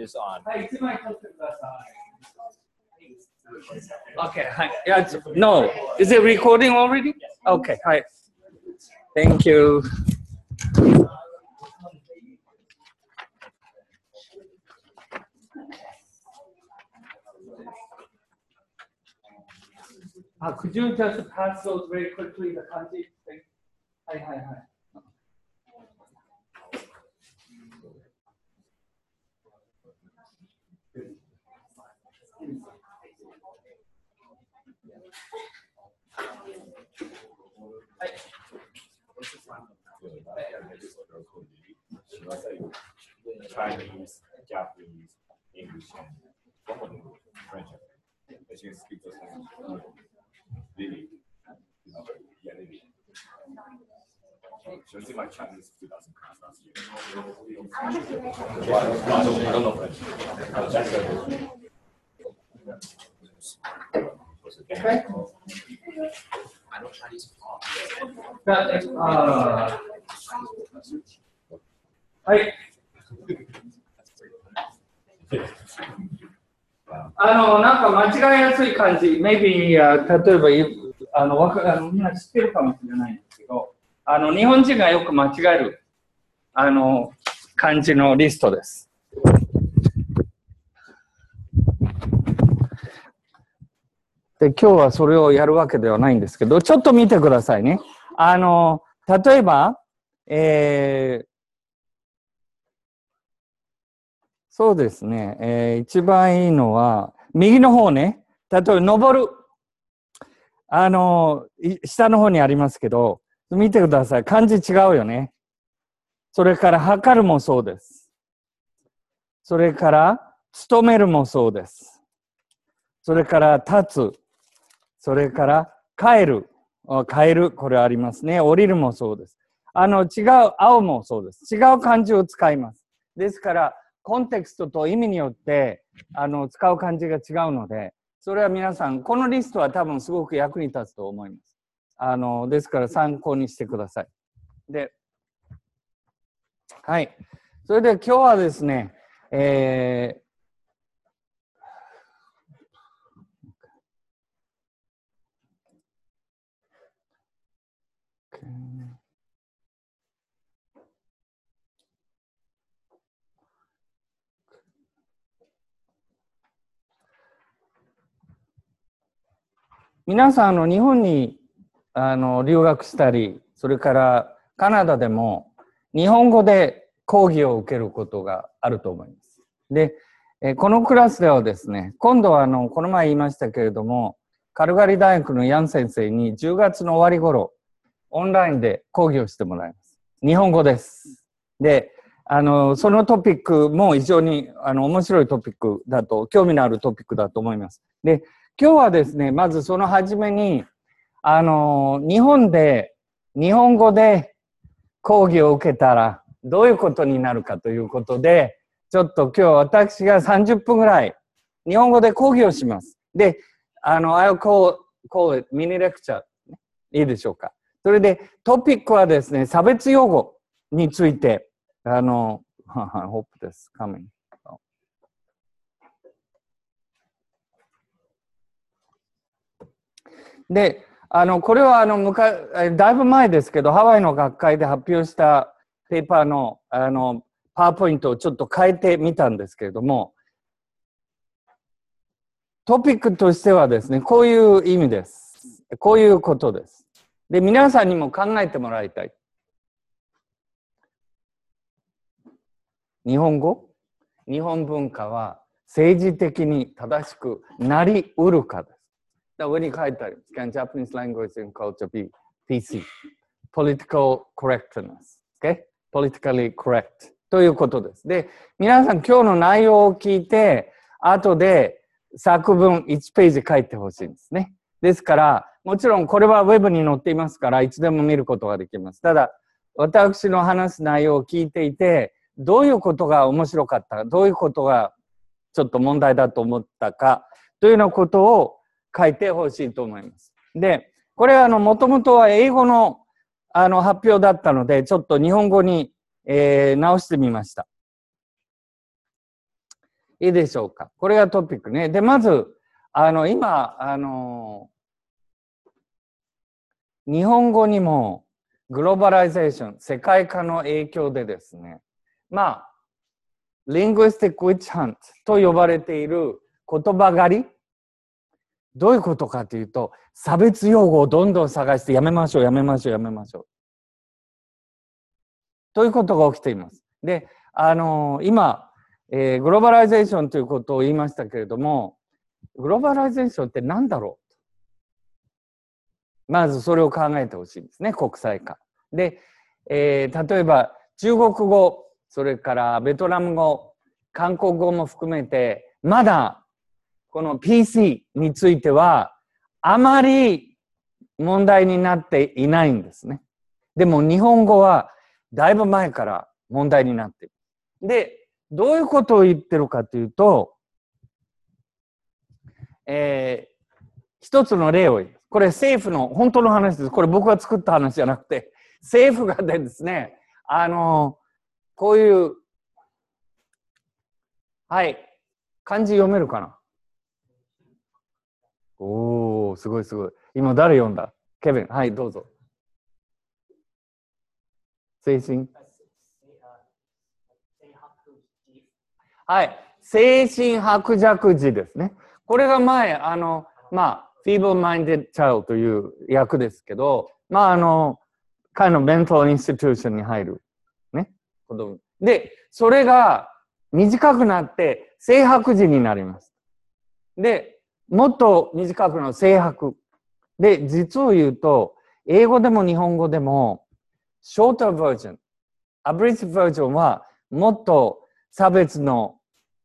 is on. Okay, hi. Yeah, no. Is it recording already? Okay, hi. Thank you. あ、could you just pass those very quickly, the 漢字? はいはいはい。 Chinese, Japanese, English, and French. As you can speak those languages. Really? Yeah, really. So it's in my Chinese 2000 class last year. I don't know French. Okay. I know Chinese. はい。なんか間違いやすい感じ、maybe、例えばみんな知ってるかもしれないんですけど、日本人がよく間違える漢字のリストです。で、今日はそれをやるわけではないんですけど、ちょっと見てくださいね。例えば、そうですね、一番いいのは、右の方ね、例えば、登る。下の方にありますけど、見てください。漢字違うよね。それから、測るもそうです。それから、勤めるもそうです。それから、立つ。それから、帰る。変える。これありますね。降りるもそうです。違う、青もそうです。違う漢字を使います。ですから、コンテクストと意味によって、使う漢字が違うので、それは皆さん、このリストは多分すごく役に立つと思います。ですから参考にしてください。で、はい。それで今日はですね、皆さん日本に留学したり、それからカナダでも日本語で講義を受けることがあると思います。で、このクラスではですね、今度はこの前言いましたけれども、カルガリー大学のヤン先生に10月の終わり頃、オンラインで講義をしてもらいます。日本語です。で、そのトピックも非常に面白いトピックだと、興味のあるトピックだと思います。で、今日はですね、まずその初めに、日本で、日本語で講義を受けたらどういうことになるかということで、ちょっと今日私が30分ぐらい日本語で講義をします。で、I'll call it mini lecture。いいでしょうか。それでトピックはですね、差別用語について、hope this coming。で、これはだいぶ前ですけど、ハワイの学会で発表したペーパーの、パワーポイントをちょっと変えてみたんですけれども、トピックとしてはですね、こういう意味です。こういうことです。で、皆さんにも考えてもらいたい。日本語、日本文化は政治的に正しくなりうるかです。上に書いてあります。Can Japanese language and culture be PC? Political correctness. Okay? Politically correct. ということです。で、皆さん今日の内容を聞いて、後で作文1ページ書いてほしいんですね。ですから、もちろんこれはウェブに載っていますから、いつでも見ることができます。ただ、私の話す内容を聞いていて、どういうことが面白かったか、どういうことがちょっと問題だと思ったか、というようなことを書いてほしいと思います。で、これはもともとは英語の発表だったので、ちょっと日本語に、直してみました。 いいでしょうか。これがトピックね。で、まず、今、日本語にもグローバライゼーション、世界化の影響でですね、まあ、リングイスティック・ウィッチ・ハントと呼ばれている言葉狩り、どういうことかというと、差別用語をどんどん探してやめましょう、やめましょう、やめましょう。ということが起きています。で、今、グローバライゼーションということを言いましたけれども、グローバライゼーションって何だろう？まずそれを考えてほしいんですね、国際化。で、例えば中国語、それからベトナム語、韓国語も含めて、まだこの PC についてはあまり問題になっていないんですね。でも日本語はだいぶ前から問題になっている。で、どういうことを言ってるかというと、一つの例を言う。これ政府の本当の話です。これ僕が作った話じゃなくて、政府がですね、こういう、はい、漢字読めるかな？おー、すごいすごい。今誰読んだ？ケビン。はい、どうぞ。精神。はい、精神薄弱児ですね。これが前、feeble-minded child という訳ですけど、彼のメンタルインスティテューションに入る。ね。で、それが短くなって、性白児になります。で、もっと短くの性白。で、実を言うと、英語でも日本語でも、ショートバージョン、アブリッジバージョンは、もっと差別の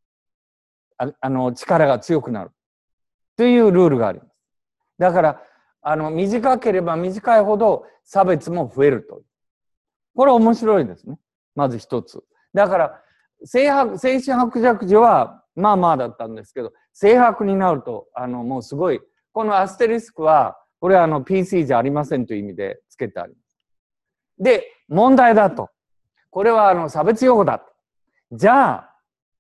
力が強くなる。というルールがあります。だから、短ければ短いほど差別も増えると。これ面白いですね。まず一つ。だから、精神薄弱児はまあまあだったんですけど、性白になると、もうすごい、このアステリスクは、これはPC じゃありませんという意味でつけてあります。で、問題だと。これは差別用語だと。じゃあ、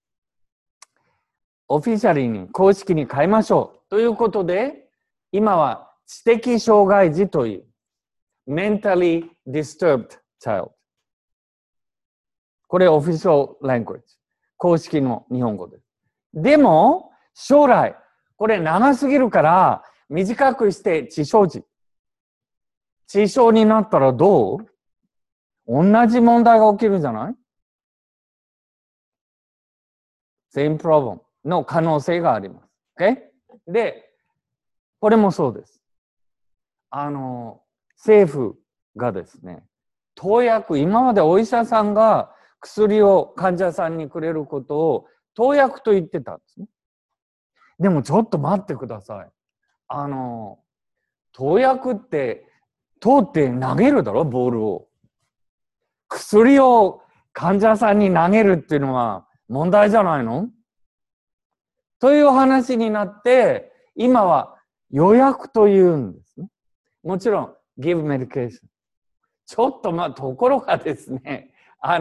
オフィシャルに公式に変えましょう。ということで、今は知的障害児という、mentally disturbed child。これオフィシャルラングエッジ。公式の日本語です。でも、将来、これ長すぎるから短くして知障児。知障になったらどう？同じ問題が起きるじゃない？ Same problem の可能性があります。Okay？ で、これもそうです。政府がですね、投薬、今までお医者さんが薬を患者さんにくれることを投薬と言ってたんですね。でもちょっと待ってください。投薬って通って投げるだろ、ボールを。薬を患者さんに投げるっていうのは問題じゃないの？という話になって、今は予約というんですね。もちろん、give medication。ちょっとところがですね、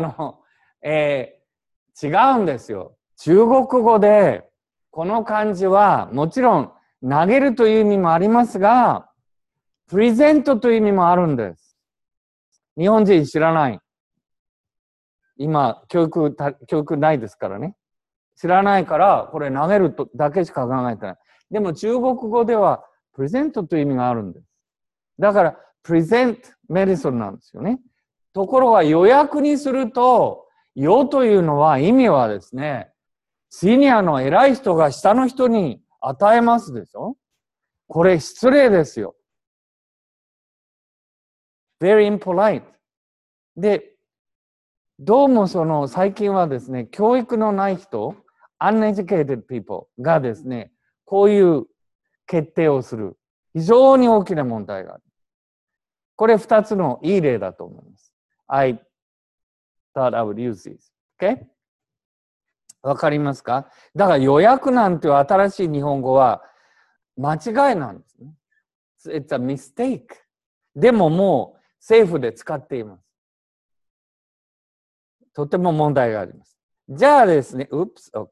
違うんですよ。中国語で、この漢字は、もちろん、投げるという意味もありますが、プレゼントという意味もあるんです。日本人知らない。今、教育ないですからね。知らないから、これ投げるとだけしか考えてない。でも中国語では、プレゼントという意味があるんです。だから、プレゼントメディソンなんですよね。ところが予約にすると、予というのは意味はですね、シニアの偉い人が下の人に与えますでしょ？これ失礼ですよ。very impolite。で、どうも最近はですね、教育のない人、uneducated people がですね、こういう決定をする。非常に大きな問題がある。これ2つのいい例だと思います。I thought I would use these. Okay? わかりますか？だから予約なんていう新しい日本語は間違いなんですね。It's a mistake. でももう政府で使っています。とても問題があります。じゃあですね、OK。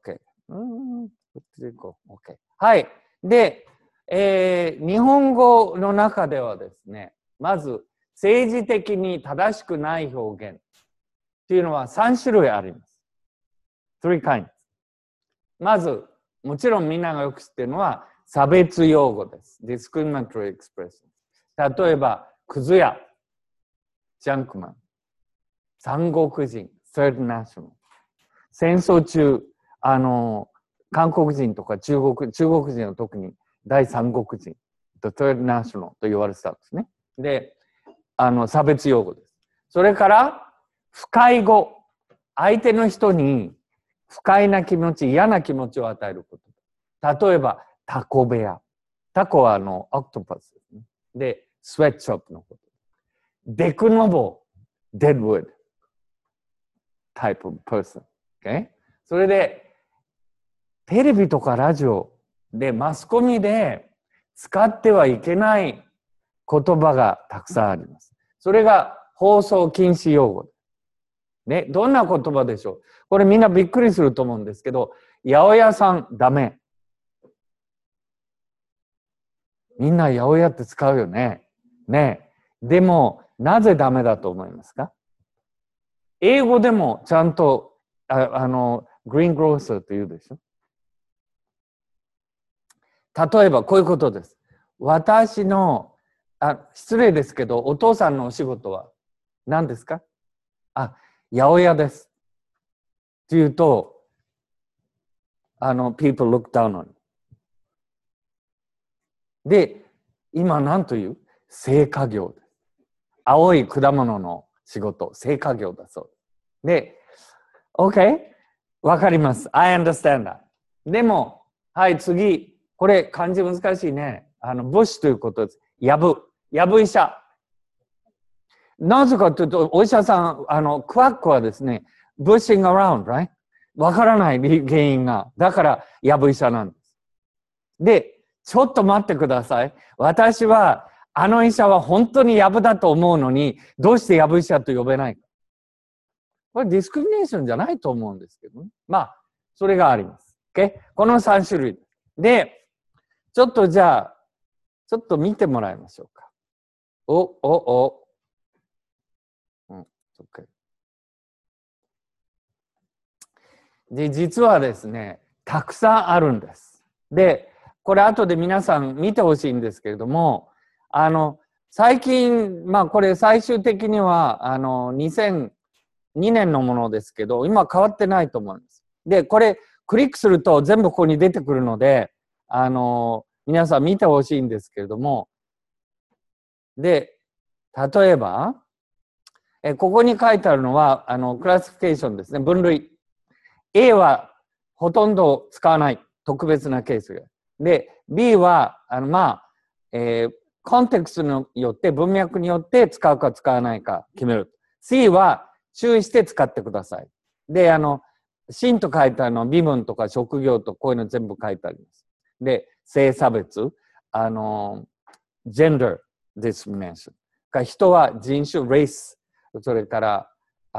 はい。で、日本語の中ではですね、まず政治的に正しくない表現というのは3種類あります。3 kinds。まず、もちろんみんながよく知っているのは差別用語です。discriminatory expression。例えば、クズ屋、ジャンクマン、三国人、third national。戦争中、韓国人とか中国人は特に第三国人、the third national と言われてたんですね。で、差別用語です。それから、不快語。相手の人に不快な気持ち、嫌な気持ちを与えること。例えば、タコ部屋。タコはオクトパスですね。で、スウェットショップのこと。デクノボー、デッドウッド。type of person。Okay? それで、テレビとかラジオでマスコミで使ってはいけない言葉がたくさんあります。それが放送禁止用語。ね、どんな言葉でしょう。これみんなびっくりすると思うんですけど、八百屋さんダメ。みんな八百屋って使うよね。ね。でも、なぜダメだと思いますか？英語でもちゃんと、グリーングローサーと言うでしょ。例えばこういうことです。私の、失礼ですけど、お父さんのお仕事は何ですか？八百屋です。って言うと、people look down on you。で、今何という？製菓業です。青い果物の仕事、製菓業だそうです。で、OK? わかります。I understand that。でも、はい、次。これ、漢字難しいね。ブッシュということです。やぶ医者。なぜかというと、お医者さん、クワックはですね、bushing around, right? わからない原因が。だから、やぶ医者なんです。で、ちょっと待ってください。私は、医者は本当にやぶだと思うのに、どうしてやぶ医者と呼べないか。これディスクリミネーションじゃないと思うんですけどね。まあ、それがあります。Okay? この3種類。で、ちょっとじゃあ、ちょっと見てもらいましょうか。OK。で、実はですね、たくさんあるんです。で、これ後で皆さん見てほしいんですけれども、最近、まあこれ最終的には、2002年のものですけど、今変わってないと思います。で、これ、クリックすると全部ここに出てくるので、皆さん見てほしいんですけれども、で、例えば、ここに書いてあるのは、クラシフィケーションですね、分類。A はほとんど使わない、特別なケースが。で、B は、コンテクストによって、文脈によって使うか使わないか決める。C は注意して使ってください。で、真と書いてあるのは身分とか職業とこういうの全部書いてあります。で、性差別、gender discrimination。人は人種、race、それから、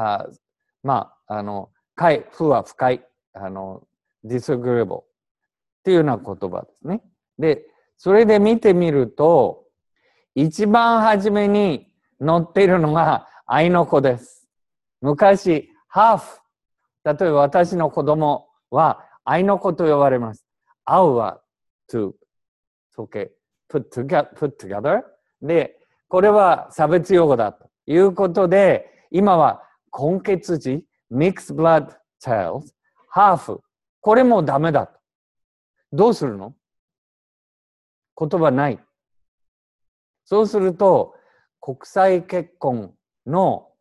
不は不快、disagreeable っていうような言葉ですね。で、それで見てみると、一番初めに載っているのが愛の子です。昔、ハーフ。例えば私の子供は愛の子と呼ばれます。愛は to, okay, put together。で、これは差別用語だということで、今は混血児、mixed blood child、ハーフ。これもダメだと。どうするの？言葉ない。そうすると、国際結婚の、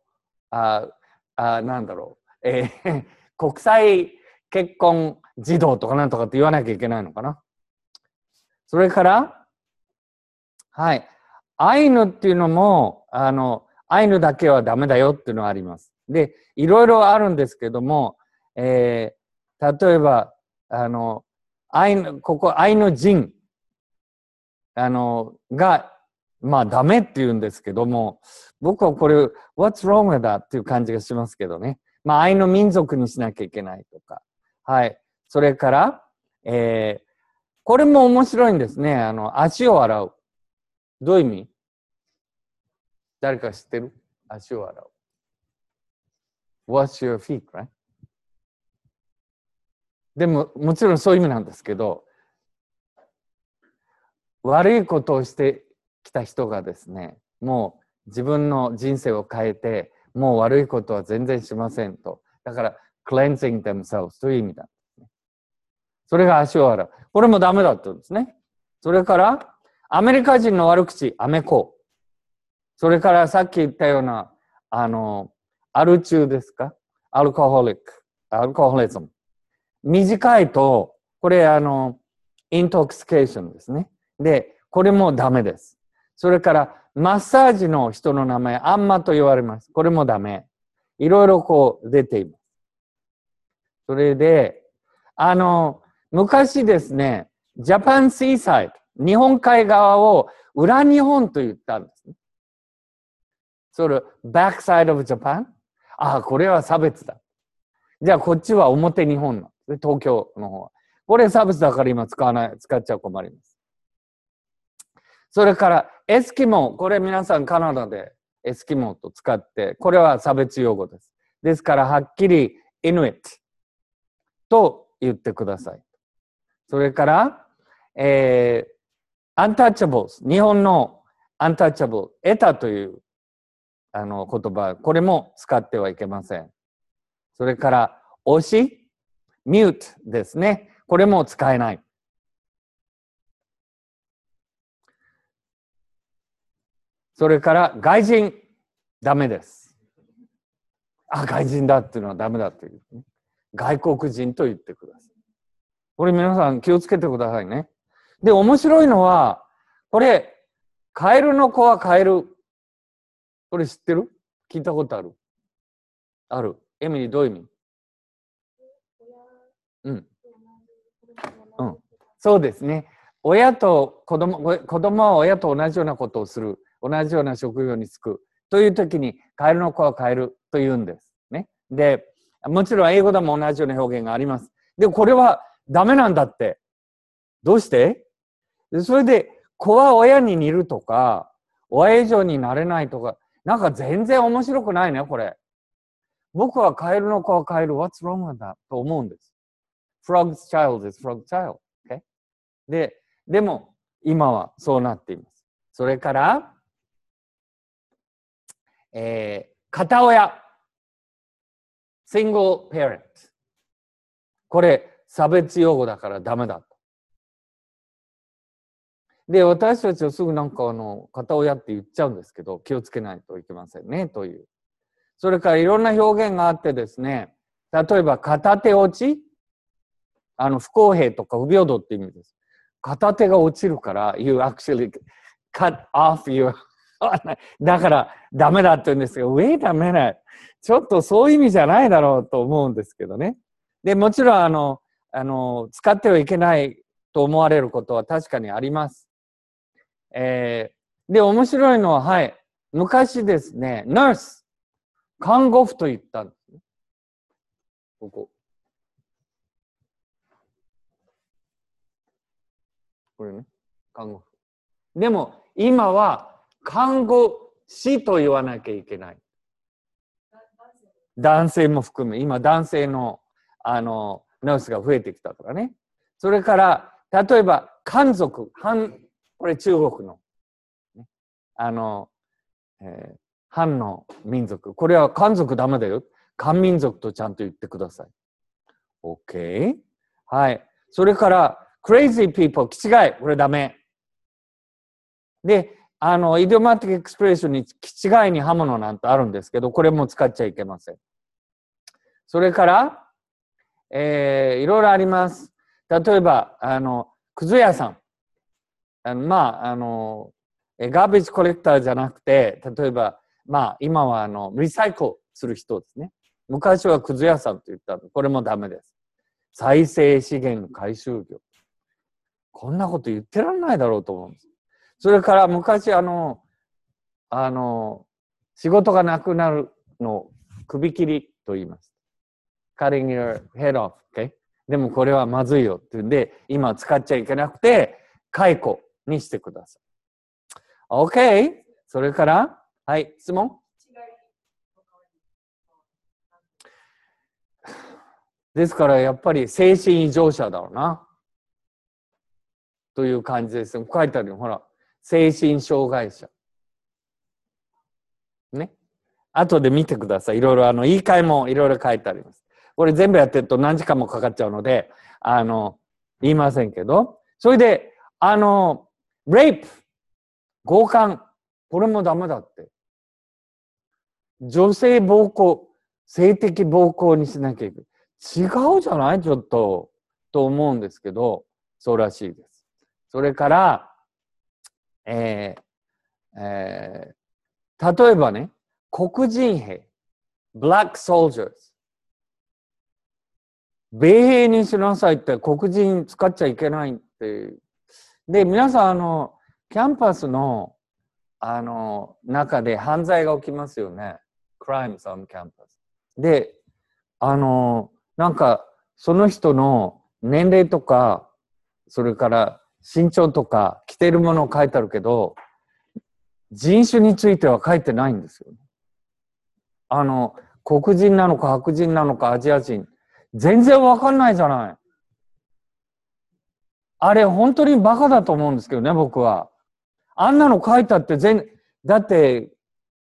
国際結婚児童とかなんとかって言わなきゃいけないのかな。それから、はい。アイヌっていうのも、アイヌだけはダメだよっていうのがあります。で、いろいろあるんですけども、例えば、アイヌ人、が、まあダメって言うんですけども、僕はこれ、What's wrong with that? っていう感じがしますけどね。まあアイヌ民族にしなきゃいけないとか。はい。 それから、これも面白いんですね。足を洗う。どういう意味？誰か知ってる？足を洗う。Wash your feet, right? でも、もちろんそういう意味なんですけど、悪いことをしてきた人がですね、もう自分の人生を変えて、もう悪いことは全然しませんと。だから、cleansing themselves という意味だ。それが足を洗う。これもダメだって言うんですね。それから、アメリカ人の悪口、アメコ。それからさっき言ったような、アル中ですか？アルコホリズム。短いと、これイントクシケーションですね。で、これもダメです。それから、マッサージの人の名前、アンマと言われます。これもダメ。いろいろこう出ています。それで、昔ですね、ジャパンシーサイド、日本海側を裏日本と言ったんですね。それ、バックサイドオブジャパン？ああ、これは差別だ。じゃあこっちは表日本なんですね、東京の方は。これ差別だから今使っちゃ困ります。それから、エスキモー、これ皆さんカナダでエスキモーと使って、これは差別用語です。ですから、はっきりイヌイットと言ってください。それから、アンタッチャブル、日本のアンタッチャブル、得たという言葉、これも使ってはいけません。それから、推し、ミュートですね。これも使えない。それから、外人、ダメです。あ、外人だっていうのはダメだという、ね。外国人と言ってください。これ皆さん気をつけてくださいね。で、面白いのは、これ、カエルの子はカエル。これ知ってる？聞いたことある？ある。エミリー、どういう意味？うん。うん。そうですね。親と子供は親と同じようなことをする。同じような職業に就く。という時に、カエルの子はカエルと言うんですね。で、もちろん英語でも同じような表現があります。で、これはダメなんだって。どうして？それで、子は親に似るとか、親以上になれないとか、なんか全然面白くないね、これ。僕はカエルの子はカエル、what's wrong with that? と思うんです。Frog's child is frog child. Okay? でも、今はそうなっています。それから、片親。single parent。これ、差別用語だからダメだと。で、私たちはすぐなんか片親って言っちゃうんですけど、気をつけないといけませんね、という。それからいろんな表現があってですね、例えば片手落ち、不公平とか不平等って意味です。片手が落ちるから、you actually cut off your だからダメだって言うんですけど、wait a minute。ちょっとそういう意味じゃないだろうと思うんですけどね。で、もちろん使ってはいけないと思われることは確かにあります。で、面白いのは、はい、昔ですね、ナース、看護婦と言ったんですね。ここ。これね、看護婦。でも、今は、看護師と言わなきゃいけない。男性も含め、今、男性の、ナースが増えてきたとかね。それから、例えば、漢族、これ中国の、漢の民族。これは漢族ダメだよ。漢民族とちゃんと言ってください。OK。はい。それから、crazy people、気違い。これダメ。で、イディオマティックエクスプレッションに気違いに刃物なんてあるんですけど、これも使っちゃいけません。それから、いろいろあります。例えば、くず屋さん。ガーベージコレクターじゃなくて、例えば、今はリサイクルする人ですね。昔はくず屋さんと言ったの。これもダメです。再生資源回収業。こんなこと言ってらんないだろうと思うんです。それから昔仕事がなくなるのを首切りと言います。cutting your head off, okay? でもこれはまずいよって言うんで、今使っちゃいけなくて、解雇にしてください。OK? それから、はい、質問？ですからやっぱり精神異常者だろうな。という感じです。書いてあるよ。ほら。精神障害者。ね。後で見てください。いろいろ言い換えもいろいろ書いてあります。これ全部やってると何時間もかかっちゃうので、言いませんけど。それで、レイプ、強姦、これもダメだって。女性暴行、性的暴行にしなきゃいけない。違うじゃないちょっと、と思うんですけど、そうらしいです。それから、例えばね、黒人兵、black soldiers、米兵にしなさいって黒人使っちゃいけないって。で、皆さん、キャンパスの、中で犯罪が起きますよね。crimes on campus。で、なんか、その人の年齢とか、それから身長とか、着てるものを書いてあるけど、人種については書いてないんですよ。黒人なのか白人なのかアジア人、全然わかんないじゃない。あれ本当にバカだと思うんですけどね、僕は。あんなの書いたってだって、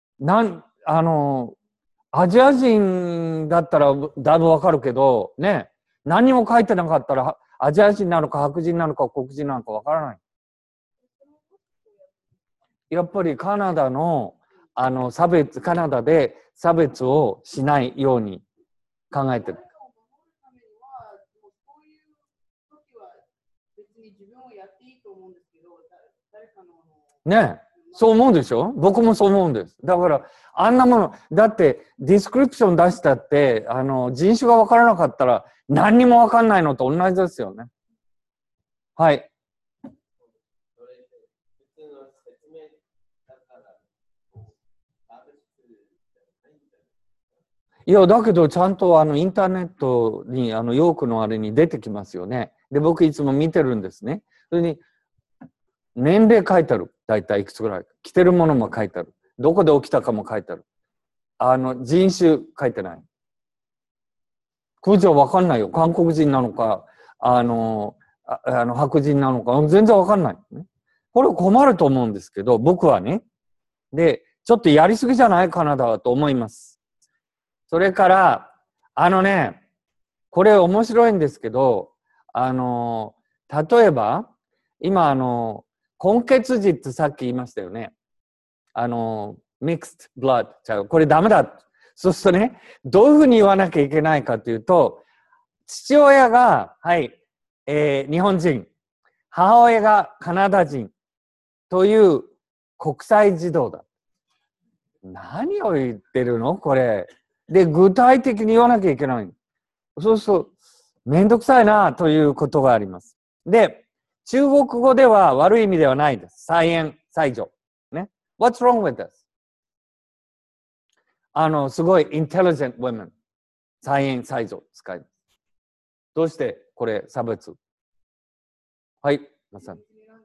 アジア人だったらだいぶわかるけど、ね、何にも書いてなかったら、アジア人なのか白人なのか黒人なのかわからない。やっぱりカナダの、カナダで差別をしないように考えてる。ね、そう思うんでしょ？僕もそう思うんです。だから、あんなもの、だって、ディスクリプション出したって、人種が分からなかったら、何にも分かんないのと同じですよね。はい。いや、だけど、ちゃんとインターネットに、ヨークのあれに出てきますよね。で、僕いつも見てるんですね。それに、年齢書いてある。だいたいいくつぐらい。着てるものも書いてある。どこで起きたかも書いてある。人種書いてない。これじゃわかんないよ。韓国人なのか、白人なのか、全然わかんない。これ困ると思うんですけど、僕はね。で、ちょっとやりすぎじゃないカナダはと思います。それから、これ面白いんですけど、例えば、今、混血児ってさっき言いましたよね。mixed blood。じゃあ、これダメだ。そうするとね、どういうふうに言わなきゃいけないかというと、父親が、はい、日本人、母親がカナダ人という国際児童だ。何を言ってるのこれ。で、具体的に言わなきゃいけない。そうすると、めんどくさいなということがあります。で、中国語では悪い意味ではないです。才媛、才女。ね。What's wrong with this? すごい intelligent women。才媛、才女使います。どうしてこれ差別？はい、まさに。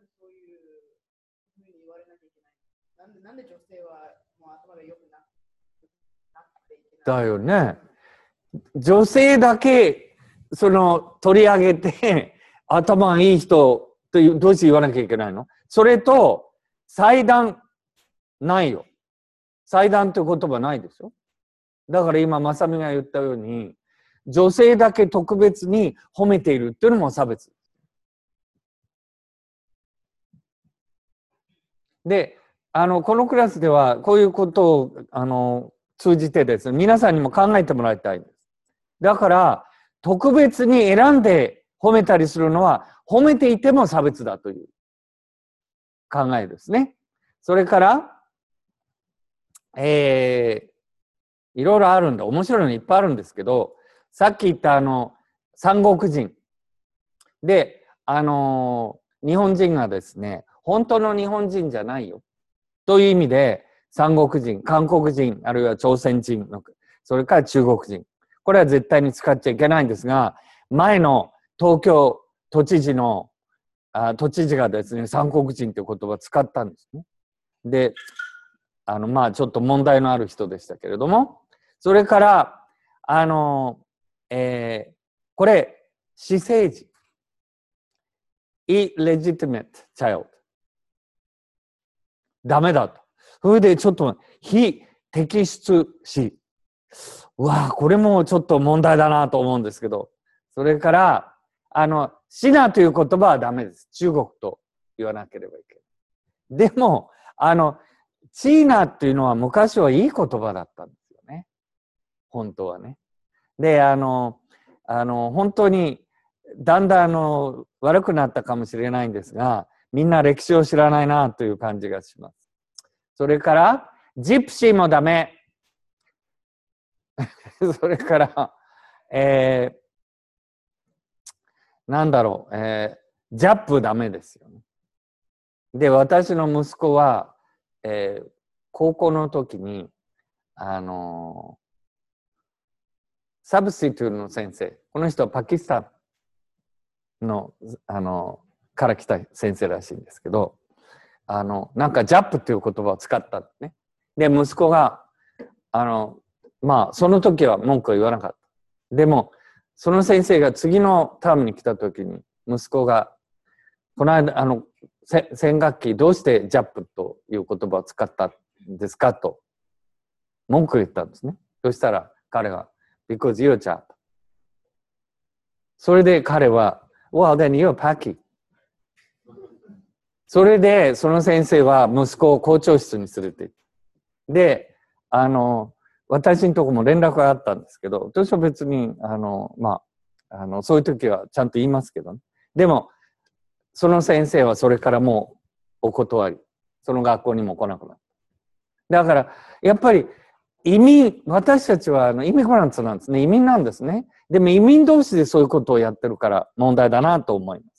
なんで女性はもう頭が良くなっていけない？だよね。女性だけ取り上げて頭いい人というどうして言わなきゃいけないの？それと祭壇ないよ。祭壇って言葉ないでしょ。だから今まさみが言ったように女性だけ特別に褒めているっていうのも差別。で、このクラスではこういうことを通じてですね、皆さんにも考えてもらいたいんです。だから特別に選んで褒めたりするのは褒めていても差別だという考えですね。それからいろいろあるんだ。面白いのいっぱいあるんですけど、さっき言った三国人で日本人がですね、本当の日本人じゃないよという意味で三国人、韓国人、あるいは朝鮮人、それから中国人、これは絶対に使っちゃいけないんですが、前の東京都知事がですね、三国人という言葉を使ったんですね。で、まあちょっと問題のある人でしたけれども、それからこれ私生児 illegitimate child ダメだと。それでちょっと非摘出子、うわこれもちょっと問題だなと思うんですけど、それからシナという言葉はダメです。中国と言わなければいけない。でもチーナっていうのは昔はいい言葉だったんですよね。本当はね。で本当にだんだん悪くなったかもしれないんですが、みんな歴史を知らないなという感じがします。それからジプシーもダメ。それからなんだろう、ジャップダメですよね。で、私の息子は、高校の時にサブスティトゥートの先生、この人はパキスタンのから来た先生らしいんですけど、なんかジャップっていう言葉を使ったんですね。で、息子がまあその時は文句は言わなかった。でもその先生が次のタームに来た時に息子がこの間先学期どうしてジャップという言葉を使ったんですかと文句を言ったんですね。そしたら彼が Because you're Jap。それで彼は Well then you're Paki。それでその先生は息子を校長室に連れて行ってで私のとこも連絡があったんですけど、私は別にまあそういう時はちゃんと言いますけどね。でもその先生はそれからもうお断り、その学校にも来なくなった。だからやっぱり私たちはイミグランツなんですね。移民なんですね。でも移民同士でそういうことをやってるから問題だなと思います。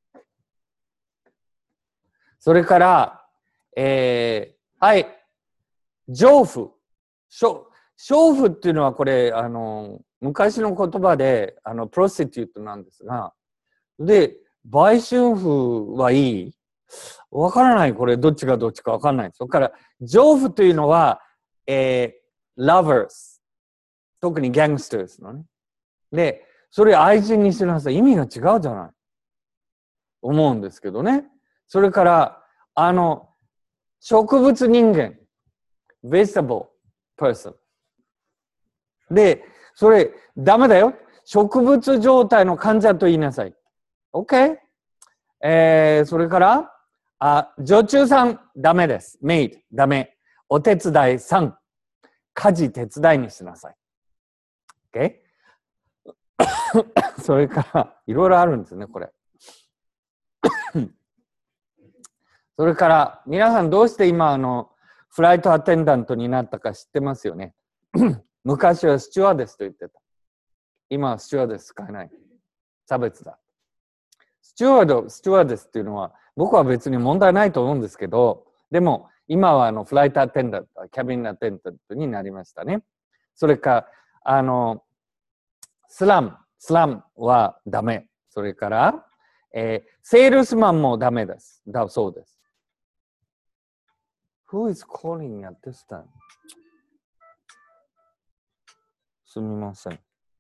それからはい、娼婦。娼婦っていうのはこれ昔の言葉でプロスティテュートなんですが、で売春婦はいい？わからない。これどっちがどっちかわからない。それから娼婦というのはlovers、特にギャングスターズのね。でそれ愛人にしなさい。意味が違うじゃない思うんですけどね。それから植物人間 vegetable person でそれダメだよ。植物状態の患者と言いなさい。 OK、それから女中さんダメです。メイドダメ。お手伝いさん、家事手伝いにしなさい。 OK それからいろいろあるんですねこれそれから皆さんどうして今フライトアテンダントになったか知ってますよね昔はスチュワーデスと言ってた。今はスチュワーデス使えない。差別だ。スチュワーデスっていうのは僕は別に問題ないと思うんですけど、でも今はフライトアテンダント、キャビンアテンダントになりましたね。それからスラムはダメ。それからセールスマンもダメです。だそうです。Who is calling at this time? すみません。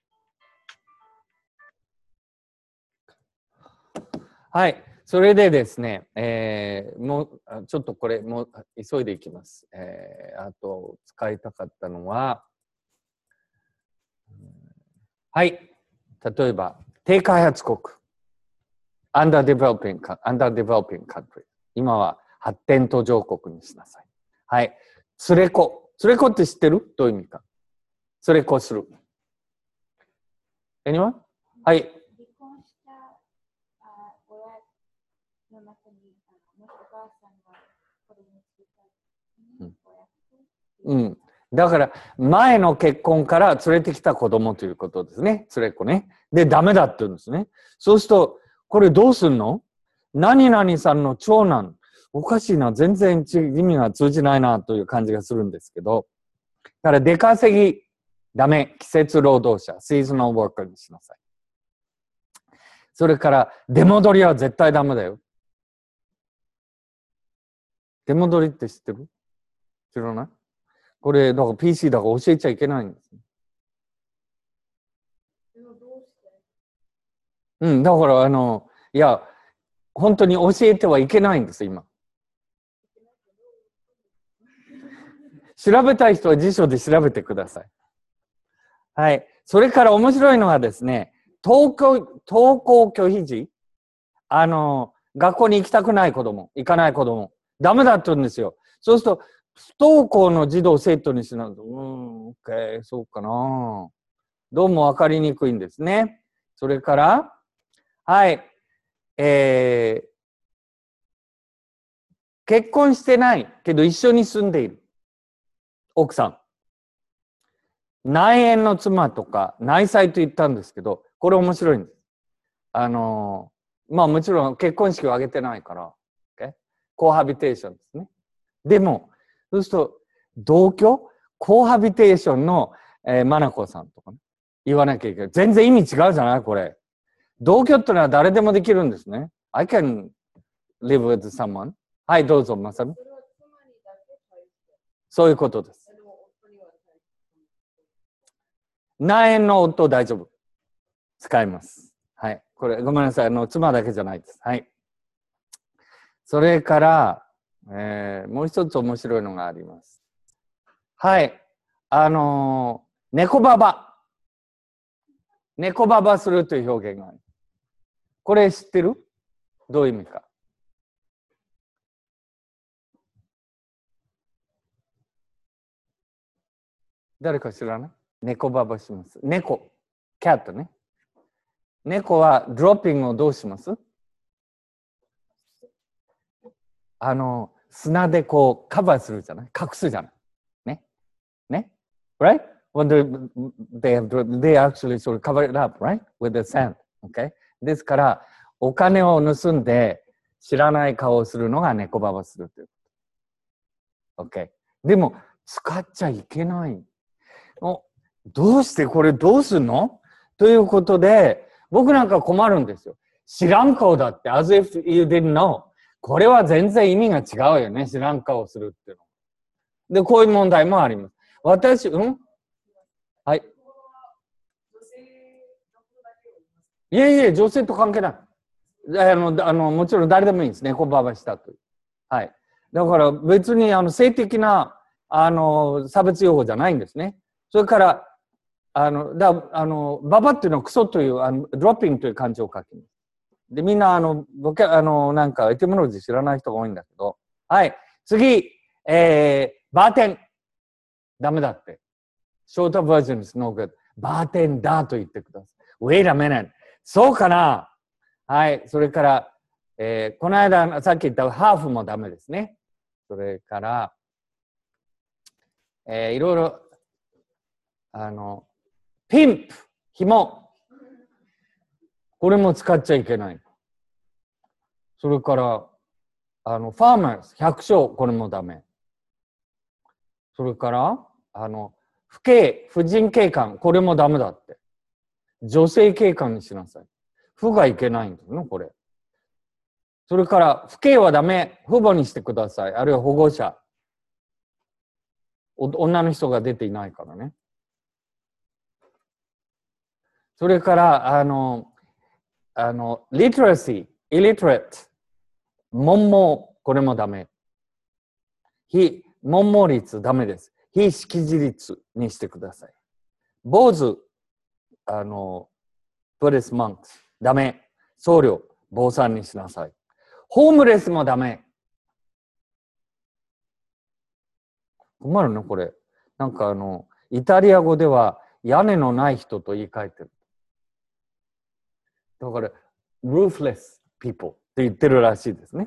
はい。それでですね、もうちょっとこれもう急いでいきます。あと使いたかったのは、はい。例えば、低開発国。underdeveloping country。今は発展途上国にしなさい。はい。連れ子。連れ子って知ってる？どういう意味か。連れ子する。Anyone？ はい。離婚した親の中にお母さんが子供を作った親子。だから前の結婚から連れてきた子供ということですね。連れ子ね。で、ダメだって言うんですね。そうすると、これどうすんの？何々さんの長男。おかしいな。全然意味が通じないなという感じがするんですけど。だから出稼ぎ、ダメ。季節労働者、シーズナルワーカーにしなさい。 それから出戻りは絶対ダメだよ。出戻りって知ってる？知らない？これだから PC だから教えちゃいけないんです。うん、だからいや本当に教えてはいけないんです今。調べたい人は辞書で調べてください。はい。それから面白いのはですね、登校拒否時、学校に行きたくない子供、行かない子供、ダメだって言うんですよ。そうすると、不登校の児童生徒にしないと、OK、そうかな。どうも分かりにくいんですね。それから、はい。結婚してないけど一緒に住んでいる奥さん。内縁の妻とか内妻と言ったんですけど、これ面白いんです。まあもちろん結婚式を挙げてないから、コーハビテーションですね。でも、そうすると、同居コーハビテーションの、マナコさんとかね、言わなきゃいけない。全然意味違うじゃないこれ。同居ってのは誰でもできるんですね。I can live with someone. はい、どうぞ、まさみ。そういうことです。内縁の夫大丈夫。使います。はい。これ、ごめんなさい。妻だけじゃないです。はい。それから、もう一つ面白いのがあります。はい。猫ババ。猫ババするという表現がある。これ知ってる？どういう意味か。誰か知らない？猫ババします。猫。キャットね。猫はドロッピングをどうします？砂でこうカバーするじゃない？隠すじゃない？ね。ね。Right? When they actually sort of cover it up, right? With the sand. Okay? ですから、お金を盗んで知らない顔をするのが猫ババするということ。Okay? でも、使っちゃいけない。どうしてこれどうすんの？ということで、僕なんか困るんですよ。知らん顔だって、as if you didn't know。これは全然意味が違うよね。知らん顔するっていうの。で、こういう問題もあります。私、はい。いえいえ、女性と関係ない。もちろん誰でもいいんですね。猫ババしたという。はい。だから別に性的な差別用語じゃないんですね。それからババっていうのはクソというドロッピングという漢字を書きます。でみんななんかエティモロジー知らない人が多いんだけど、はい。次、バーテンダメだって。ショートバージョンです。No good。バーテンダーと言ってください。Wait a minute。そうかな。はい。それから、この間、さっき言ったハーフもダメですね。それから、いろいろ、ピンプ、紐。これも使っちゃいけない。それから、ファーマーズ、百姓、これもダメ。それから、婦人警官、これもダメだって。女性警官にしなさい。父がいけないんだよね、これ。それから、父兄はダメ。父母にしてください。あるいは保護者。女の人が出ていないからね。それから、literacy、illiterate、文盲、これもダメ。文盲率ダメです。非識字率にしてください。坊主、ブレスマンクス、ダメ。僧侶、坊さんにしなさい。ホームレスもダメ。困るね、これ。なんかイタリア語では屋根のない人と言い換えてる。だから、roofless people って言ってるらしいですね。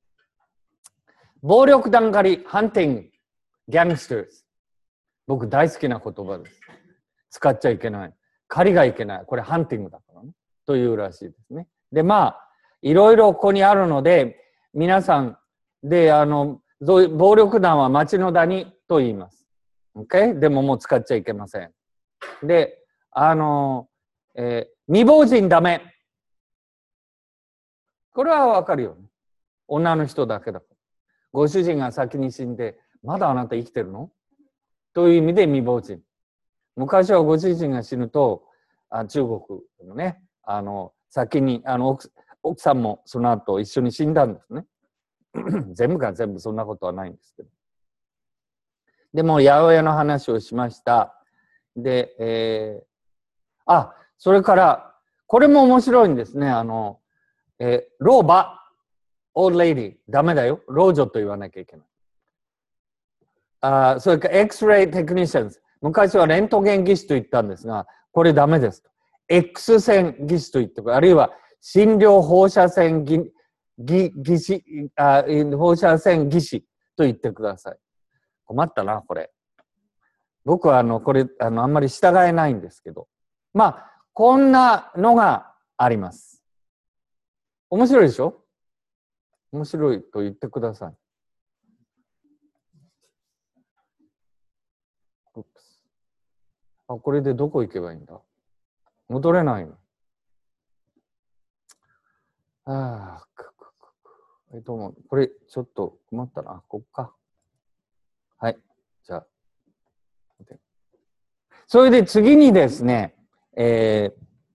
暴力団狩り、hunting、gangsters。僕大好きな言葉です。使っちゃいけない。狩りがいけない。これハンティングだからね。というらしいですね。で、いろいろここにあるので、皆さんで、暴力団は町の谷と言います。OK？ でももう使っちゃいけません。で、未亡人ダメ。 これはわかるよね。女の人だけだから。ご主人が先に死んで、まだあなた生きてるのという意味で未亡人。昔はご主人が死ぬと、中国のね、先に奥さんもその後一緒に死んだんですね。全部が全部そんなことはないんですけど。でも、八百屋の話をしました。で、それから、これも面白いんですね。老婆、old lady、ダメだよ。老女と言わなきゃいけない。それから X-ray technicians。昔はレントゲン技師と言ったんですが、これダメですと。X 線技師と言ってくる。あるいは診療放射線放射線技師と言ってください。困ったな、これ。僕はこれあんまり従えないんですけど。まあ、こんなのがあります。面白いでしょ？面白いと言ってください。これでどこ行けばいいんだ？戻れないの。どうも、これちょっと困ったな。こっか。はい。じゃあ。それで次にですね、Where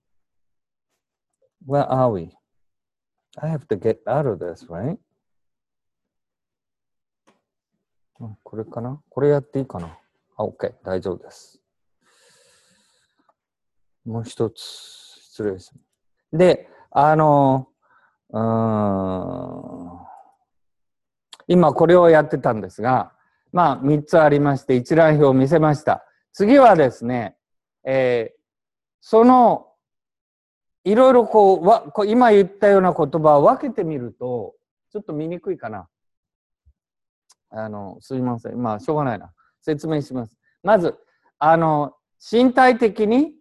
are we? I have to get out of this, right? これかな？これやっていいかな？OK、大丈夫です。もう一つ、失礼です。で、今これをやってたんですが、まあ3つありまして一覧表を見せました。次はですね、いろいろ今言ったような言葉を分けてみると、ちょっと見にくいかな。すいません。まあ、しょうがないな。説明します。まず、身体的に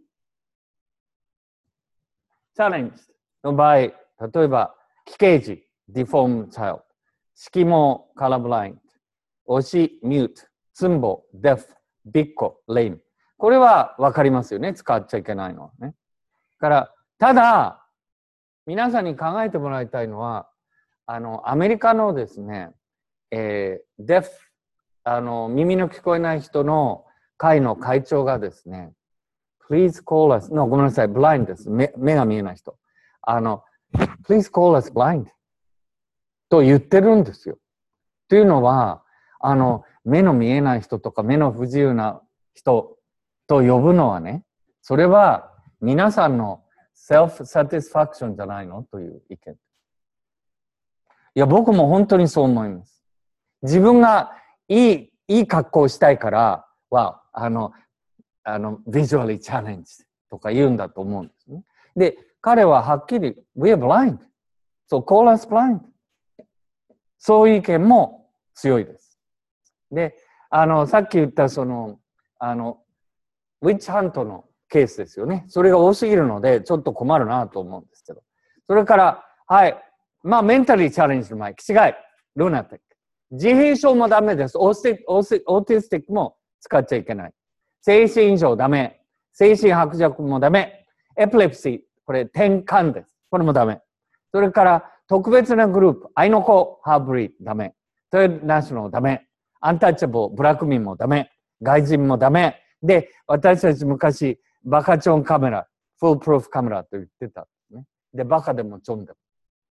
チャレンジの場合、例えば、奇形児、deformed child、色盲、colorblind、押し、mute、つんぼ、deaf、びっこ、lame。これは分かりますよね。使っちゃいけないのはね。から、ただ、皆さんに考えてもらいたいのは、アメリカのですね、デフ、耳の聞こえない人の会の会長がですね、Please call us, no, ごめんなさい、blind です。目が見えない人。Please call us blind と言ってるんですよ。というのは、目の見えない人とか目の不自由な人と呼ぶのはね、それは皆さんのセルフサティスファクションじゃないのという意見。いや、僕も本当にそう思います。自分がいい格好をしたいからは、visually challenged とか言うんだと思うんですね。で、彼ははっきり、we are blind. So call us blind. そういう意見も強いです。で、さっき言ったウィッチハントのケースですよね。それが多すぎるので、ちょっと困るなと思うんですけど。それから、はい。まあ、メンタリーチャレンジの前、違い、ルナティック。自閉症もダメです。オーティスティックも使っちゃいけない。精神異常ダメ。精神薄弱もダメ。エピレプシー、これ転換です。これもダメ。それから特別なグループ、アイノコ、ハーブリーダメ。トイレナショナルダメ。アンタッチャブル、ブラックミンもダメ。外人もダメ。で、私たち昔、バカチョンカメラ、フルプルーフカメラと言ってたんですね。で、バカでもチョンでも。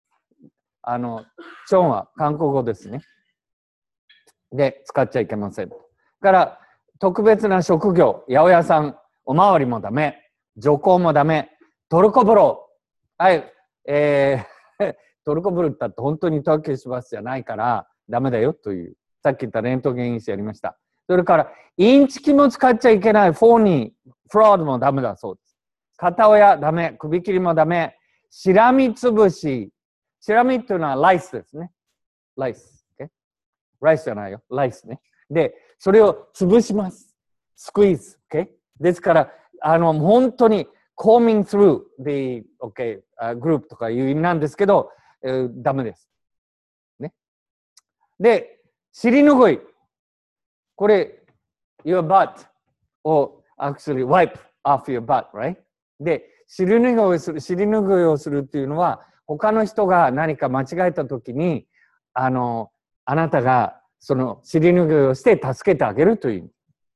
チョンは韓国語ですね。で、使っちゃいけません。から、特別な職業、八百屋さん、おまわりもダメ、女工もダメ、トルコ風呂。はい、トルコ風呂って言ったって本当にトーキッシュバスじゃないからダメだよという、さっき言ったレントゲン医師やりました。それから、インチキも使っちゃいけない、フォーニー、フロードもダメだそうです。片親ダメ、首切りもダメ、しらみつぶし、しらみっていうのはライスですね。ライス。ライスじゃないよ。ライスね。で、それを潰します。スクイーズ。Okay? ですから、本当に combing through the group とかいう意味なんですけど、ダメです。ね。で、尻拭い。これ、your butt を actually wipe off your butt, right? で、尻拭いをするっていうのは、 他の人が何か間違えたときに、あなたがその尻拭いをして助けてあげるという。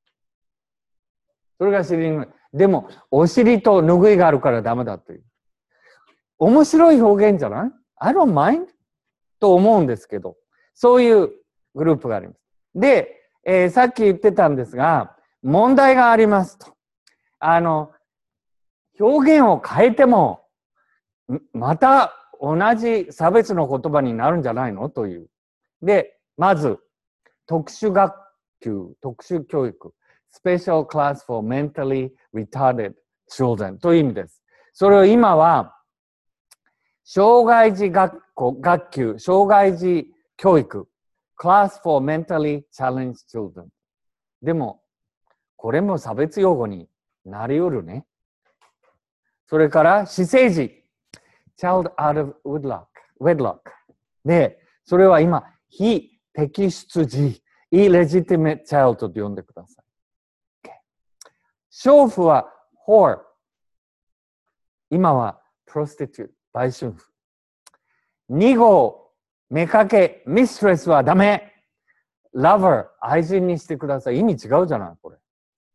それが尻拭い。でも、お尻と拭いがあるからダメだという。面白い表現じゃない？ I don't mind と思うんですけど、そういうグループがあります。で、さっき言ってたんですが、問題がありますと。表現を変えても、また同じ差別の言葉になるんじゃないのという。で、まず、特殊学級、特殊教育、Special Class for Mentally Retarded Children という意味です。それを今は、障害児学級、障害児教育、Class for Mentally Challenged Children。でも、これも差別用語になりうるね。それから、私生児、Child out of wedlock。で、それは今、非摘出児、illegitimate child と呼んでください。娼婦は whore。今は prostitute、売春婦。2号、妾、mistress はダメ。lover、愛人にしてください。意味違うじゃない、これ。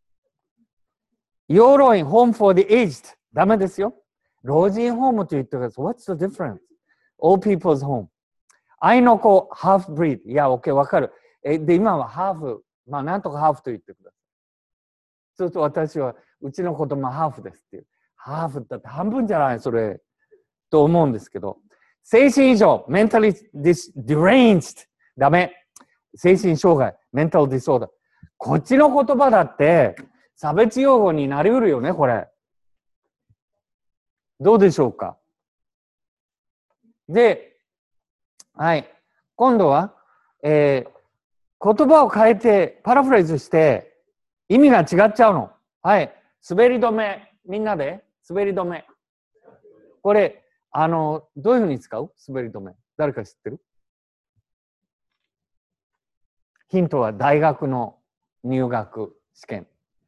養老院、home for the aged。ダメですよ。老人ホームと言ってください。What's the difference? All people's home。愛の子、half breed。いや、OK、わかる。で、今はハーフ。まあ、なんとかハーフと言ってください。そうすると私は、うちの子供はハーフですっていう。ハーフだって半分じゃないそれ。と思うんですけど。精神異常、mentally deranged。ダメ。精神障害、mental disorder。こっちの言葉だって、差別用語になりうるよね、これ。どうでしょうか。で、はい。今度は、言葉を変えて、パラフレーズして、意味が違っちゃうの。はい。滑り止め。みんなで滑り止め。これ、どういうふうに使う？滑り止め。誰か知ってる？ヒントは大学の入学試験。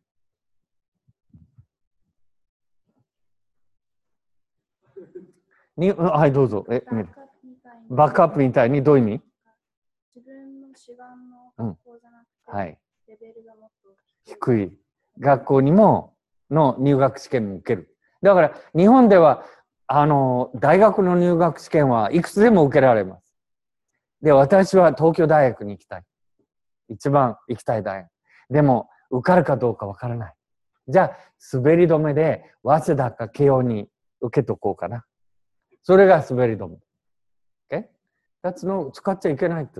はい、どうぞ。バックアップみたいにどういう意味？ 自分の主眼の学校じゃなくて、 はい、 レベルがもっと低い学校にもの入学試験も受ける。だから日本では大学の入学試験はいくつでも受けられます。で、私は東京大学に行きたい。一番行きたい大学。でも受かるかどうかわからない。じゃあ滑り止めで早稲田か慶応に受けとこうかな。それが滑り止め。Okay? 使っちゃいけないって。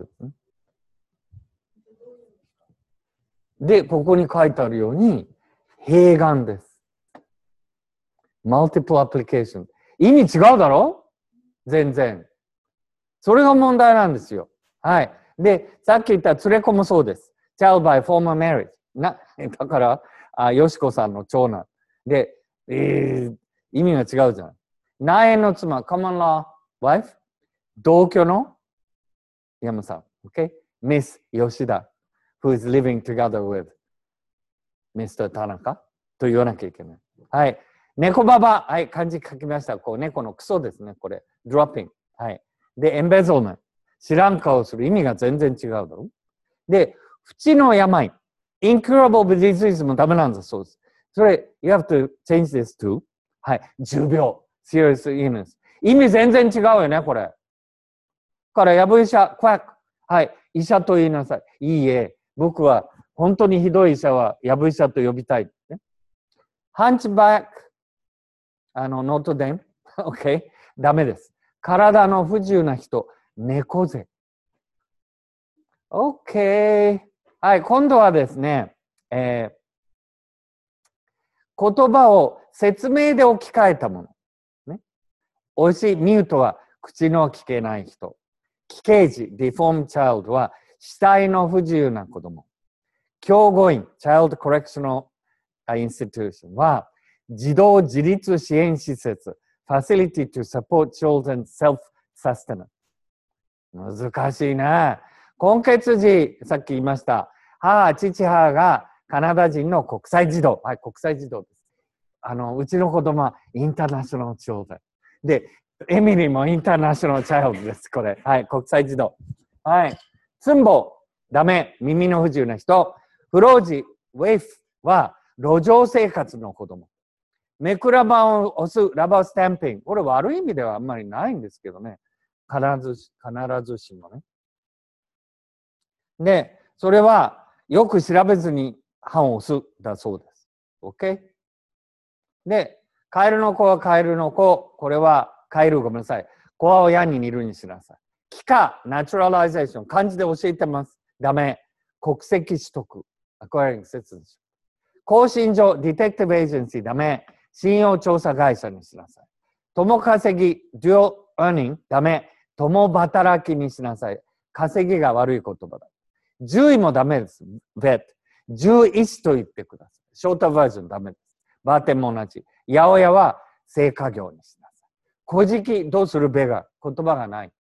で、ここに書いてあるように、併願です。multiple application。意味違うだろ？全然。それが問題なんですよ。はい。で、さっき言った連れ子もそうです。child by former marriage。だから、よしこさんの長男。で、意味が違うじゃん。内縁の妻、common law wife。同居の山さん。Okay? Miss 吉田。who is living together with Mr. 田中と言わなきゃいけない。はい。猫ババ。はい。漢字書きました。こう、猫のクソですね。これ。dropping。はい。で、embezzlement。知らん顔する意味が全然違うだろ。で、不治の病。incurable disease もダメなんだそうです。それ、you have to change this to はい。重病。serious illness。意味全然違うよね、これ。から、やぶ医者、quack。はい。医者と言いなさい。いいえ。僕は本当にひどい医者はやぶ医者と呼びたい、ね。ハンチバック、ノートデン、OK、ダメです。体の不自由な人、猫背。OK。はい、今度はですね、言葉を説明で置き換えたもの。ね、おいしい、ミュートは口の聞けない人。奇形児、deformed child は死体の不自由な子供。教護院、Child Correctional Institution は、児童自立支援施設、Facility to Support Children's Self-Sustenance。難しいね。混血児、さっき言いました。父母がカナダ人の国際児童。はい、国際児童です。うちの子供はインターナショナルチョーデン。で、 エミリーもインターナショナルチャイルドです、これ。はい、国際児童。はい。ツンボ、ダメ、耳の不自由な人。フロージ、ウェイフは路上生活の子供。めくら板を押す、ラバースタンピング。これ悪い意味ではあんまりないんですけどね。必ずしもね。で、それはよく調べずに歯を押すだそうです。OK？ で、カエルの子はカエルの子。これはカエル、ごめんなさい。子は親に似るにしなさい。帰化、ナチュラライゼーション。漢字で教えてます。ダメ。国籍取得。アクアリング説です。更新上、ディテクティブエージェンシー。ダメ。信用調査会社にしなさい。共稼ぎ、デュアルアーニング。ダメ。共働きにしなさい。稼ぎが悪い言葉だ。獣医もダメです。vet。獣医師と言ってください。ショートバージョンダメです。バーテンも同じ。八百屋は製菓業にしなさい。古事記どうするべが言葉がない。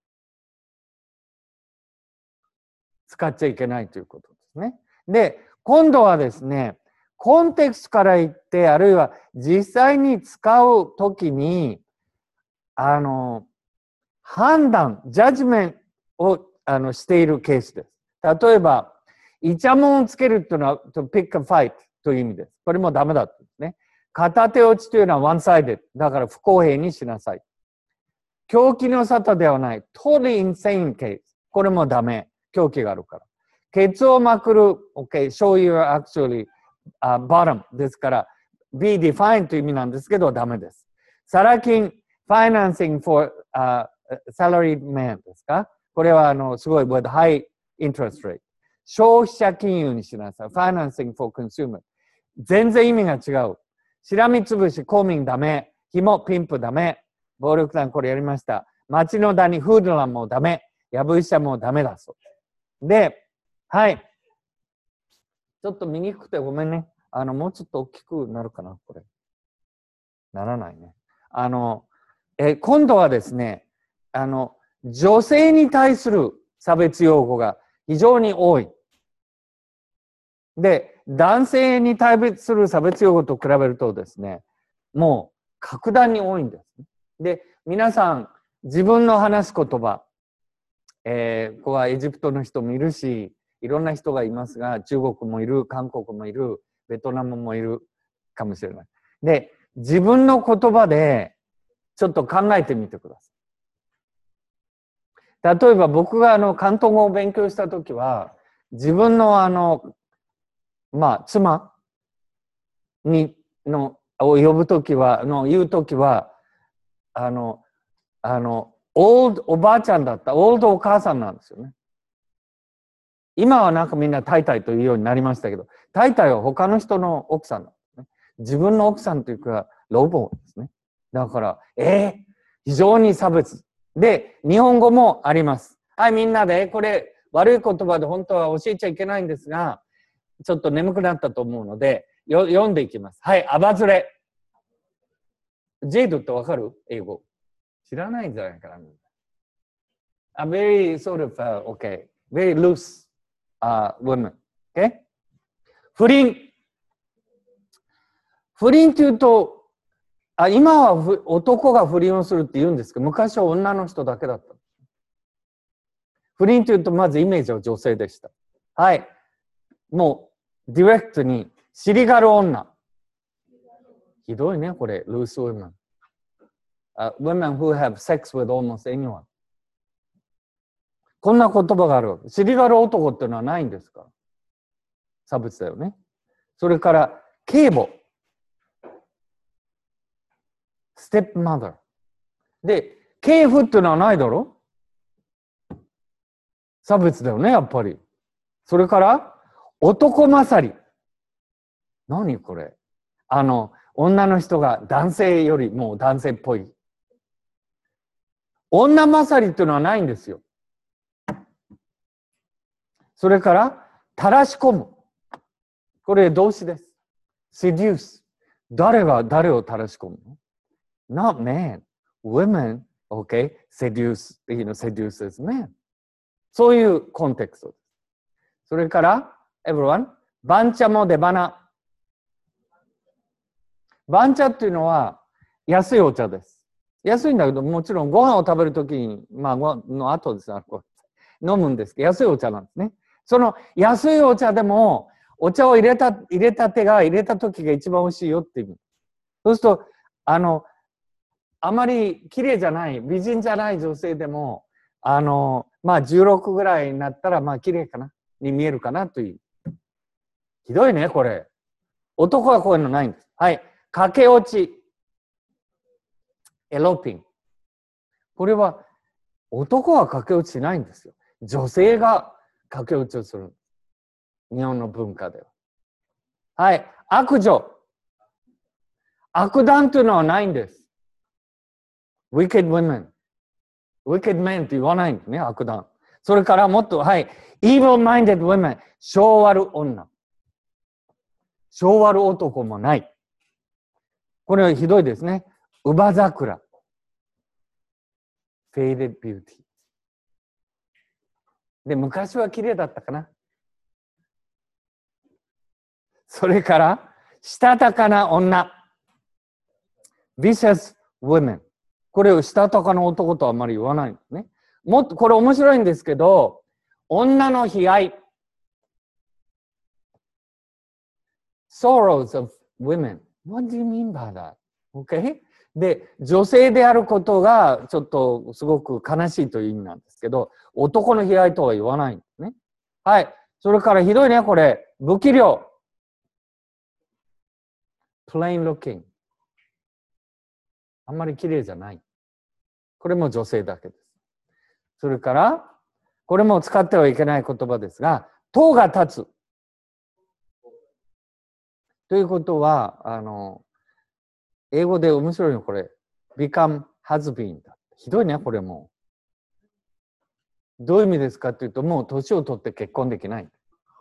使っちゃいけないということですね。で、今度はですね、コンテクストから言って、あるいは実際に使うときに、判断、ジャッジメントをしているケースです。例えば、イチャモンをつけるというのは、to pick a fight という意味です。これもダメだったんですね。片手落ちというのは one-sided。だから不公平にしなさい。狂気の沙汰ではない。totally insane case。これもダメ。狂気があるから。ケツをまくる、OK、show you are actually、bottom ですから、be defined という意味なんですけど、ダメです。サラ金、financing for、salaried man ですか？これはすごい with high interest rate。消費者金融にしなさい。financing for consumer。全然意味が違う。しらみつぶし、公民ダメ。紐、ピンプダメ。暴力団これやりました。町のダニ、フードランもダメ。やぶ医者もダメだそう。で、はい。ちょっと見にくくてごめんね。もうちょっと大きくなるかな、これ。ならないね。今度はですね、女性に対する差別用語が非常に多い。で、男性に対する差別用語と比べるとですね、もう格段に多いんです。で、皆さん、自分の話す言葉、ここはエジプトの人もいるし、いろんな人がいますが、中国もいる、韓国もいる、ベトナムもいるかもしれない。で、自分の言葉でちょっと考えてみてください。例えば僕が広東語を勉強したときは、自分の妻を呼ぶときは、言うときは、オールドおばあちゃんだった、オールドお母さんなんですよね。今はなんかみんなタイタイというようになりましたけど、タイタイは他の人の奥さんなんですね。自分の奥さんというか、ロボですね。だから、非常に差別。で、日本語もあります。はい、みんなで、これ、悪い言葉で本当は教えちゃいけないんですが、ちょっと眠くなったと思うので、読んでいきます。はい、アバズレ。ジェイドってわかる？英語。知らないんじゃないかな。very sort of、okay, very loose、woman. Okay? 不倫。不倫っていうと、今は男が不倫をするって言うんですけど、昔は女の人だけだった。不倫っていうと、まずイメージは女性でした。はい。もう、ディレクトに、尻軽女。ひどいね、これ、loose women。women who have sex with almost anyone。こんな言葉があるわけ。尻軽男っていうのはないんですか？差別だよね。それから、継母。ステップマザー。で、継父っていうのはないだろ？差別だよね、やっぱり。それから、男勝り。何これ？女の人が男性よりもう男性っぽい。女勝りっていうのはないんですよ。それから、たらし込む。これ動詞です。seduce。誰が誰をたらし込むの？ Not man. Women, okay, seduce, seduces men. そういうコンテクストです。それから、everyone、番茶も出花。番茶っていうのは安いお茶です。 安いんだけど、もちろんご飯を食べるときに、まあ、ご飯の後ですね、飲むんですけど、安いお茶なんですね。その安いお茶でも、お茶を入れたてが入れた時が一番美味しいよっていう。そうすると、あまり綺麗じゃない、美人じゃない女性でも、まあ16ぐらいになったら、まあ綺麗かな、に見えるかなという。ひどいね、これ。男はこういうのないんです。はい。駆け落ち。エロピン。これは、男は駆け落ちしないんですよ。女性が駆け落ちをする。日本の文化では。はい。悪女。悪男というのはないんです。wicked women。wicked men って言わないんですね、悪男。それからもっと、はい。evil-minded women。性悪女。性悪男もない。これはひどいですね。乳母桜。faded beauty。で、昔は綺麗だったかな。それから、したたかな女。vicious women。これをしたたかな男とはあまり言わないんですね。もっと、これ面白いんですけど、女の悲哀。sorrows of women. What do you mean by that? Okay? で、女性であることがちょっとすごく悲しいという意味なんですけど、男の悲哀とは言わないんですね。はい。それからひどいね、これ。不器量。plain looking。あんまり綺麗じゃない。これも女性だけです。それから、これも使ってはいけない言葉ですが、頭が立つ。ということは、英語で面白いのこれ、become has been だ。ひどいね、これも。どういう意味ですかというと、もう年を取って結婚できない。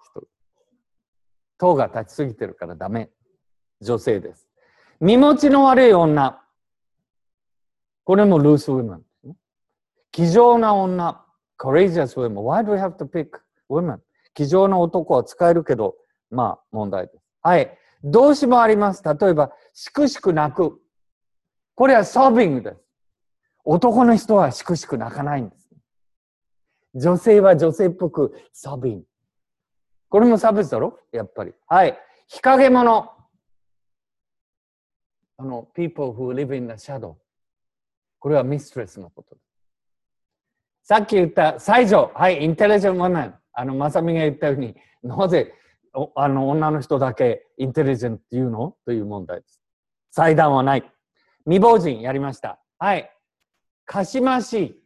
頭が立ちすぎてるからダメ。女性です。身持ちの悪い女。これもルースウィメンですね。気丈な女。courageous women. Why do we have to pick women? 気丈な男は使えるけど、まあ問題です。はい。動詞もあります。例えば、しくしく泣く。これはソビングです。男の人はしくしく泣かないんです。女性は女性っぽくソビング。これも差別だろやっぱり。はい。日陰者。people who live in the shadow。これはミストレスのことです。さっき言った才女。はい。インテリジェントウォメン。まさみが言ったように、なぜ女の人だけインテリジェントっていうのという問題です。祭壇はない。未亡人やりました。はい。かしましい。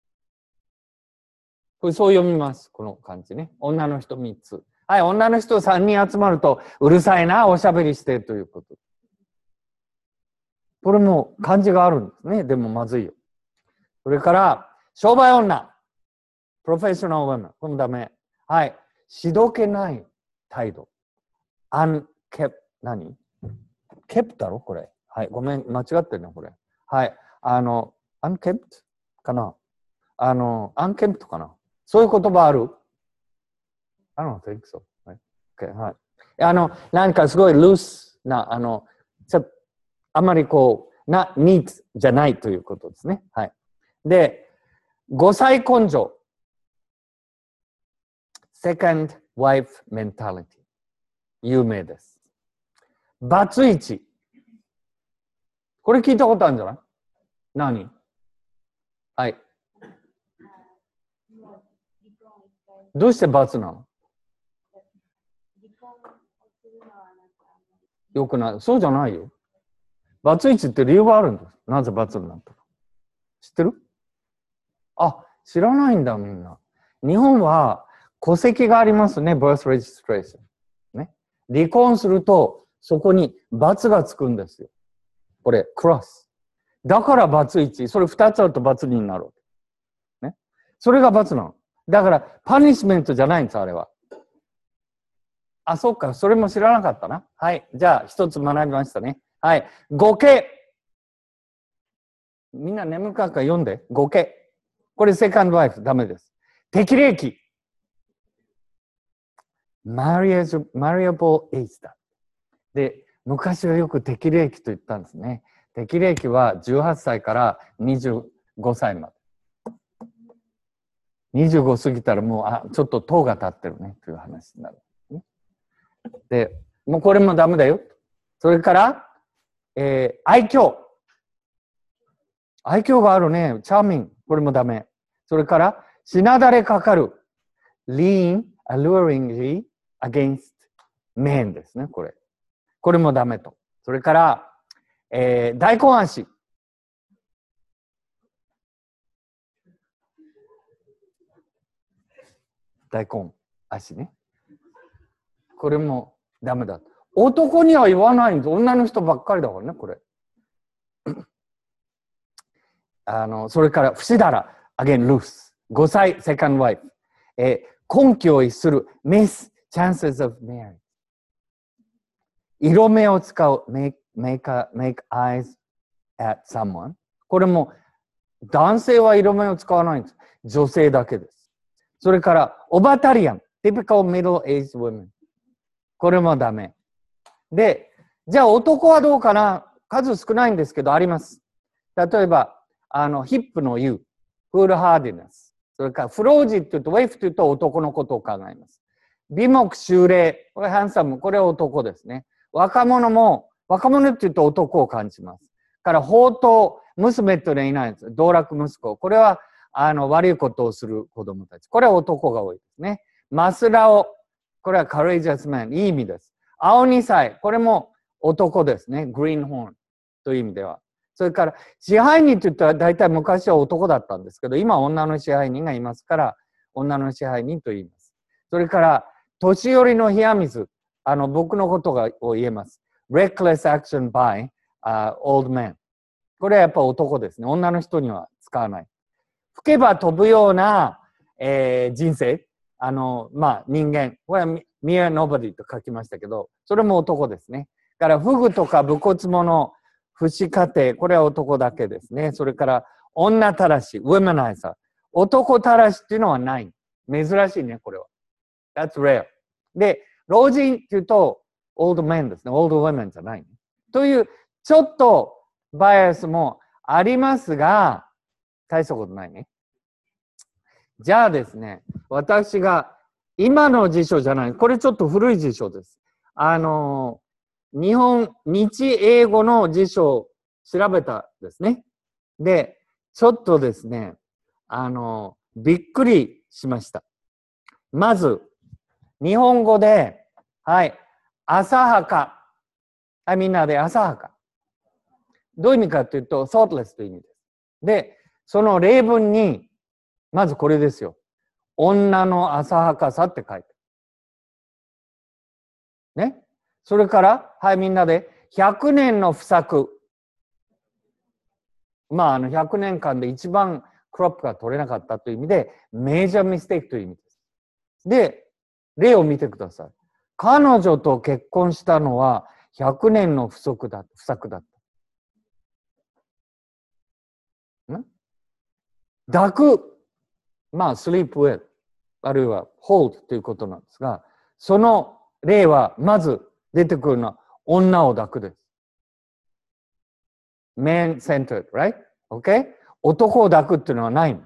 これそう読みます。この漢字ね。女の人3つ。はい。女の人3人集まるとうるさいな、おしゃべりしてということ。これも漢字があるんですね。でもまずいよ。それから、商売女。プロフェッショナルウォーマン。これもダメ。はい。しどけない態度。何ケプだろこれ。はい。ごめん。間違ってるね、これ。はい。unkept かなunkept かなそういう言葉ある ?I don't think so. Okay. はい。なんかすごいルースな、あまりこう、ニートじゃないということですね。はい。で、5歳根性。second wife mentality。有名です。バツイチ。これ聞いたことあるんじゃない何はい。どうしてバツなのよくない。そうじゃないよ。バツイチって理由があるんです。なぜバツになったか。知ってるあ、知らないんだみんな。日本は戸籍がありますね。birth registration。ね。離婚するとそこにバツがつくんですよ。これ、クロス。だからバツ1。それ2つあるとバツ2になる。ね。それがバツなの。だから、パニッシュメントじゃないんです、あれは。あ、そっか。それも知らなかったな。はい。じゃあ、一つ学びましたね。はい。語形。みんな眠くから読んで。語形。これ、セカンドワイフ。ダメです。適齢期。mariable age だ。で、昔はよく適齢期と言ったんですね。 適齢期は18歳から25歳まで。25過ぎたらもう、ちょっと塔が立ってるねという話になる。で、もうこれもダメだよ。それから、愛嬌。愛嬌があるね。チャーミング。これもダメ。それから、しなだれかかる。lean alluringly against men ですね、これ。これもダメと。それから、大根足。大根足ね。これもダメだ。男には言わないんです。女の人ばっかりだからね、これ。それから、ふしだら、again, loose。5歳、second wife。根拠を逸する、miss chances of marriage。色目を使う、make eyes at someone。これも、男性は色目を使わないんです。女性だけです。それから、オバタリアン、typical middle-aged women。これもダメ。で、じゃあ男はどうかな？数少ないんですけど、あります。例えば、ヒップの U、フールハーディネス。それから、フロージって言うと、ウェイフって言うと男のことを考えます。美目秀麗、これハンサム、これは男ですね。若者って言うと男を感じます。から、宝刀、娘っていうのはいないんです。道楽息子。これは、悪いことをする子供たち。これは男が多いですね。マスラオ、これは courageous man、いい意味です。青二歳、これも男ですね。グリーンホーンという意味では。それから、支配人って言ったら大体昔は男だったんですけど、今は女の支配人がいますから、女の支配人と言います。それから、年寄りの冷や水、僕のことを言えます。reckless action by old men。これはやっぱ男ですね。女の人には使わない。吹けば飛ぶような、人生。人間。これはmere nobody と書きましたけど、それも男ですね。だから、フグとか武骨者、不死家庭、これは男だけですね。それから、女たらし、womanizer。男たらしっていうのはない。珍しいね、これは。That's rare。で、老人っていうと、old men ですね。old women じゃない、ね。という、ちょっとバイアスもありますが、大したことないね。じゃあですね、私が今の辞書じゃない、これちょっと古い辞書です。日英語の辞書を調べたですね。で、ちょっとですね、びっくりしました。まず、日本語で、はい、浅はか。はい、みんなで浅はか。どういう意味かというと、thoughtless という意味です。で、その例文に、まずこれですよ。女の浅はかさって書いてある。ね。それから、はい、みんなで、100年の不作。100年間で一番クロップが取れなかったという意味で、メジャーミステイクという意味です。で、例を見てください。彼女と結婚したのは100年の不作だった。抱く、sleep with、あるいは hold ということなんですが、その例はまず出てくるのは女を抱くです。man-centered, right? Okay? 男を抱くっていうのはないの。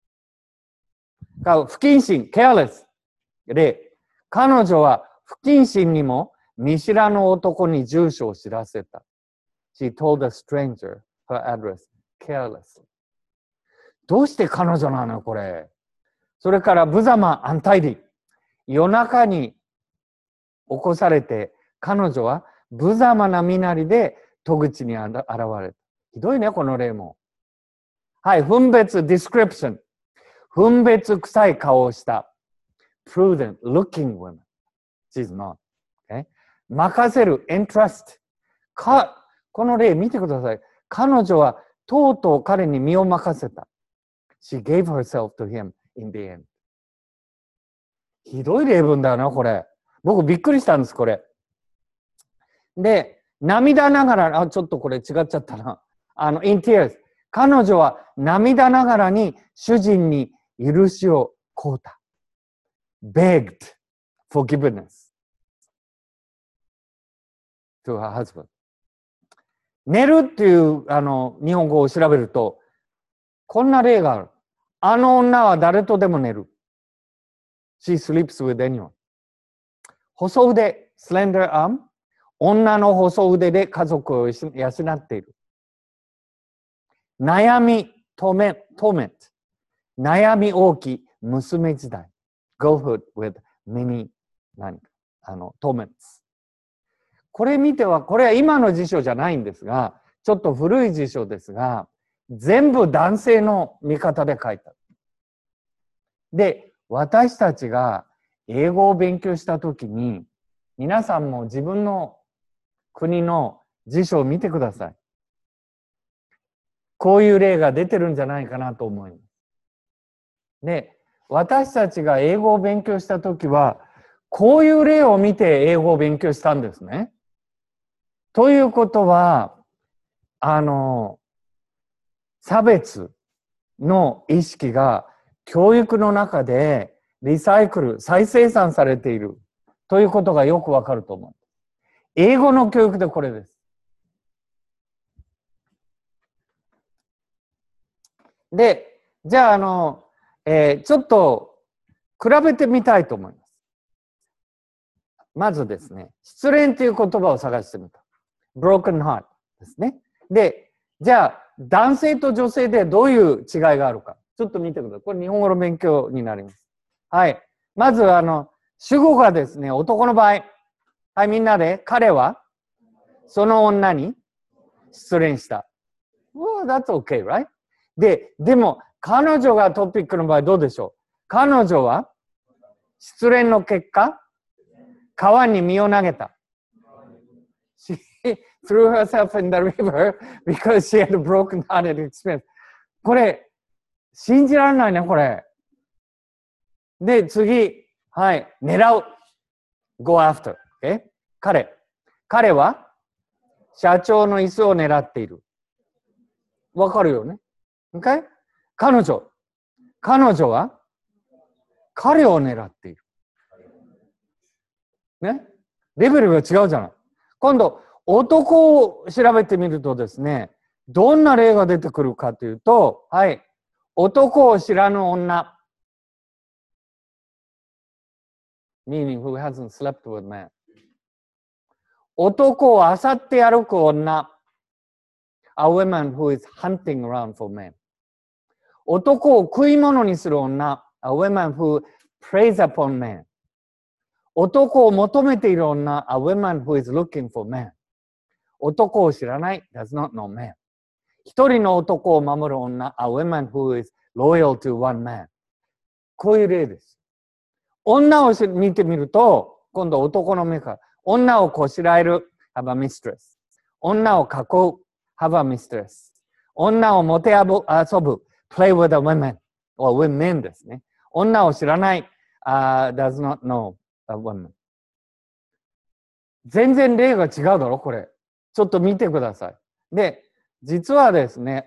不謹慎、careless。で、彼女は不謹慎にも見知らぬ男に住所を知らせた。She told a stranger her address carelessly。どうして彼女なのこれ。それから無様アンタイディ。夜中に起こされて、彼女は無様な身なりで戸口に現れた。ひどいね、この例も。はい、分別、description。分別臭い顔をした。prudent, looking woman. She's not. Okay? 任せる、entrust。この例見てください。彼女はとうとう彼に身を任せた。She gave herself to him in the end. ひどい例文だよな、これ。僕びっくりしたんです、これ。で、涙ながら、ちょっとこれ違っちゃったな。in tears。彼女は涙ながらに主人に許しを請うた。begged forgiveness to her husband. 寝るっていう日本語を調べると、こんな例がある。あの女は誰とでも寝る。She sleeps with anyone. 細腕、slender arm。女の細腕で家族を養っている。悩み、torment。悩み大きい娘時代。Girlhood with many torments。これ見ては、これは今の辞書じゃないんですが、ちょっと古い辞書ですが、全部男性の見方で書いた。で、私たちが英語を勉強したときに、皆さんも自分の国の辞書を見てください。こういう例が出てるんじゃないかなと思います。で、私たちが英語を勉強したときは、こういう例を見て英語を勉強したんですね。ということは、差別の意識が教育の中でリサイクル、再生産されているということがよくわかると思う。英語の教育でこれです。で、じゃあ、ちょっと比べてみたいと思います。まずですね、失恋という言葉を探してみた。broken heart ですね。で、じゃあ、男性と女性でどういう違いがあるか。ちょっと見てください。これ日本語の勉強になります。はい。まず、主語がですね、男の場合。はい、みんなで、彼は、その女に失恋した。Well, that's okay, right? でも、彼女がトピックの場合どうでしょう？彼女は、失恋の結果、川に身を投げた。She threw herself in the river because she had a broken-hearted experience. これ、信じられないね、これ。で、次、はい、狙う。go after。彼は、社長の椅子を狙っている。わかるよね。Okay? 彼女は、彼を狙っている。ね。レベルが違うじゃない。今度、男を調べてみるとですね、どんな例が出てくるかというと、はい。男を知らぬ女。meaning who hasn't slept with man。男を漁って歩く女。a woman who is hunting around for men。男を食い物にする女。a woman who preys upon men。男を求めている女。a woman who is looking for men。男を知らない。does not know men。一人の男を守る女。a woman who is loyal to one man。こういう例です。女を見てみると、今度男の目から。女をこしらえる。have a mistress。女を囲う。have a mistress。女をもて遊ぶ。play with a woman。or with men ですね。女を知らない。does not know a woman。全然例が違うだろ、これ。ちょっと見てください。で、実はですね、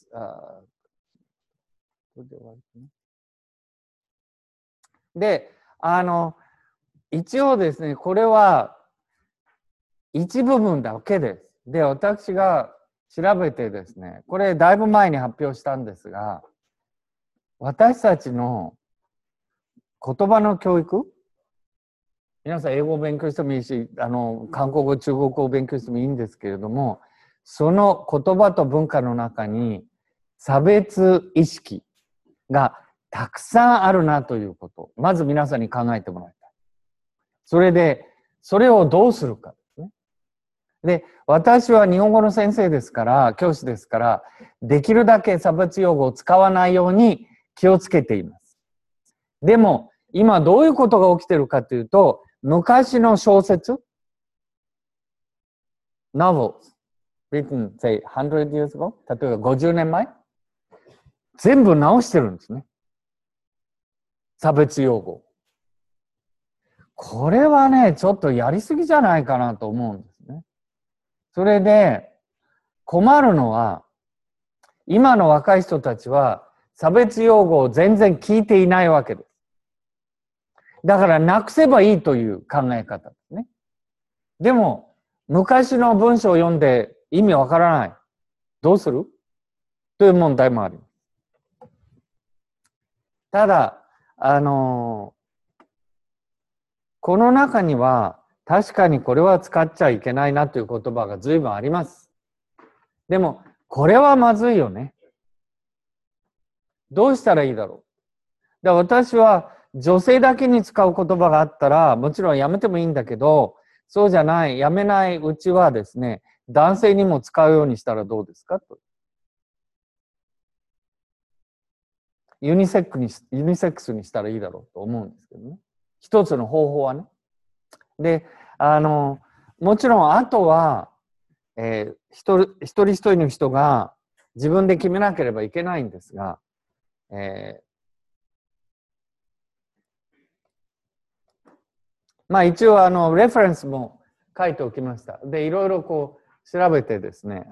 で、一応ですね、これは一部分だけです。で、私が調べてですね、これだいぶ前に発表したんですが、私たちの言葉の教育、皆さん英語を勉強してもいいし、韓国語、中国語を勉強してもいいんですけれども、その言葉と文化の中に差別意識がたくさんあるなということ、まず皆さんに考えてもらいたい。それで、それをどうするかですね。で、私は日本語の先生ですから、教師ですから、できるだけ差別用語を使わないように気をつけています。でも、今どういうことが起きているかというと、昔の小説、novels, written, say, 100 years ago, 例えば50年前、全部直してるんですね。差別用語。これはね、ちょっとやりすぎじゃないかなと思うんですね。それで、困るのは、今の若い人たちは、差別用語を全然聞いていないわけです。だからなくせばいいという考え方ですね。でも、昔の文章を読んで意味わからない。どうするという問題もあります。ただ、この中には確かにこれは使っちゃいけないなという言葉が随分あります。でも、これはまずいよね。どうしたらいいだろう。私は女性だけに使う言葉があったら、もちろんやめてもいいんだけど、そうじゃない、やめないうちはですね、男性にも使うようにしたらどうですかと。ユニセックスにしたらいいだろうと思うんですけどね。一つの方法はね。で、もちろんあとは、一人一人の人が自分で決めなければいけないんですが、まあ一応レフェレンスも書いておきました。で、いろいろこう調べてですね、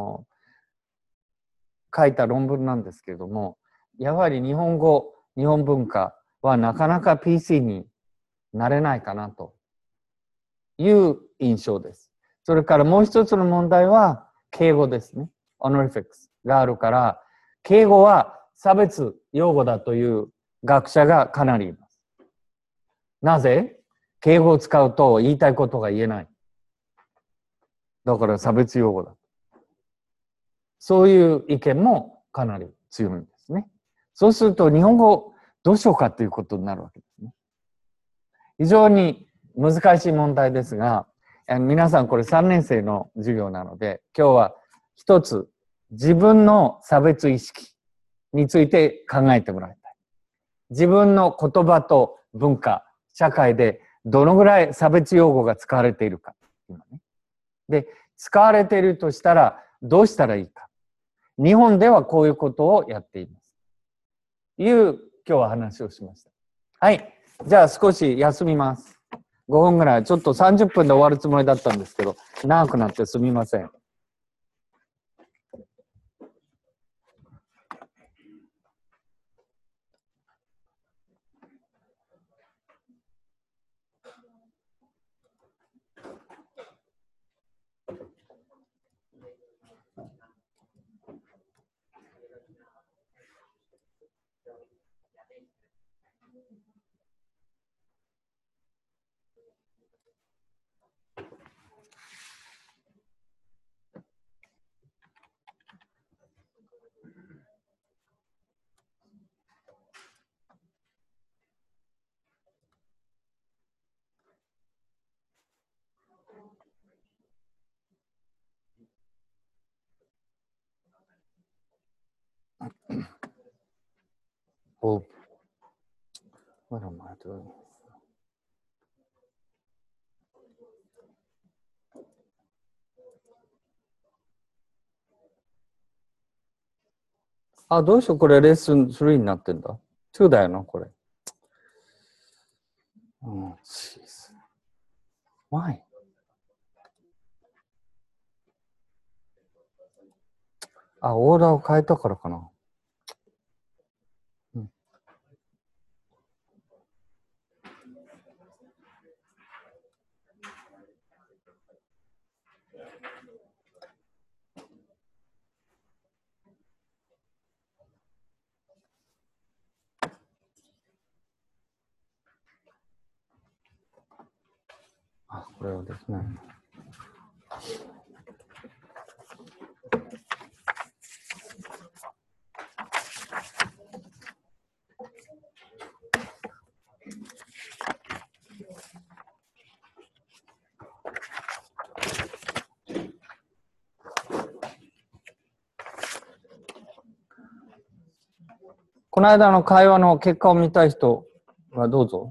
書いた論文なんですけれども、やはり日本語、日本文化はなかなか PC になれないかなという印象です。それからもう一つの問題は敬語ですね。honorifics があるから、敬語は差別用語だという学者がかなりいます。なぜ？敬語を使うと言いたいことが言えない。だから差別用語だ。そういう意見もかなり強いんですね。そうすると日本語どうしようかということになるわけですね。非常に難しい問題ですが、皆さんこれ3年生の授業なので、今日は一つ自分の差別意識について考えてもらいたい。自分の言葉と文化、社会でどのぐらい差別用語が使われているか。今ね。で、使われているとしたらどうしたらいいか。日本ではこういうことをやっています。いう今日は話をしました。はい。じゃあ少し休みます。5分ぐらい。ちょっと30分で終わるつもりだったんですけど、長くなってすみません。Oh, what am I doing? あ、どうしよう、これレッスン3になってんだ。2だよな、これ。Why? あ、オーダーを変えたからかな。あ、これはできない。この間の会話の結果を見たい人はどうぞ。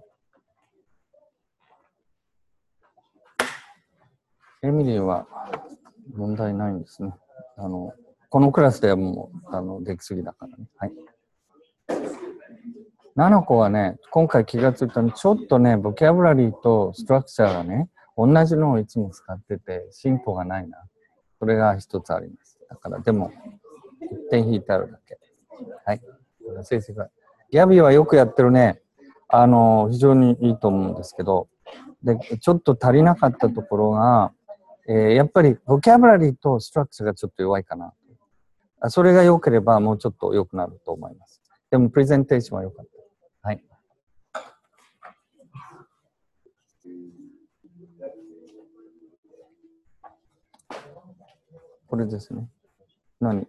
エミリーは問題ないんですね。このクラスではもうできすぎだからね。はい。ナナコはね、今回気がついたのちょっとね、ボキャブラリーとストラクチャーがね、同じのをいつも使ってて進歩がないな。それが一つあります。だからでも1点引いてあるだけ。はい。成績が。ギャビーはよくやってるね。非常にいいと思うんですけど、で、ちょっと足りなかったところが、 やっぱりボキャブラリーとストラクチャーがちょっと弱いかな。それが良ければもうちょっと良くなると思います。でもプレゼンテーションは良かった。はい。これですね。何？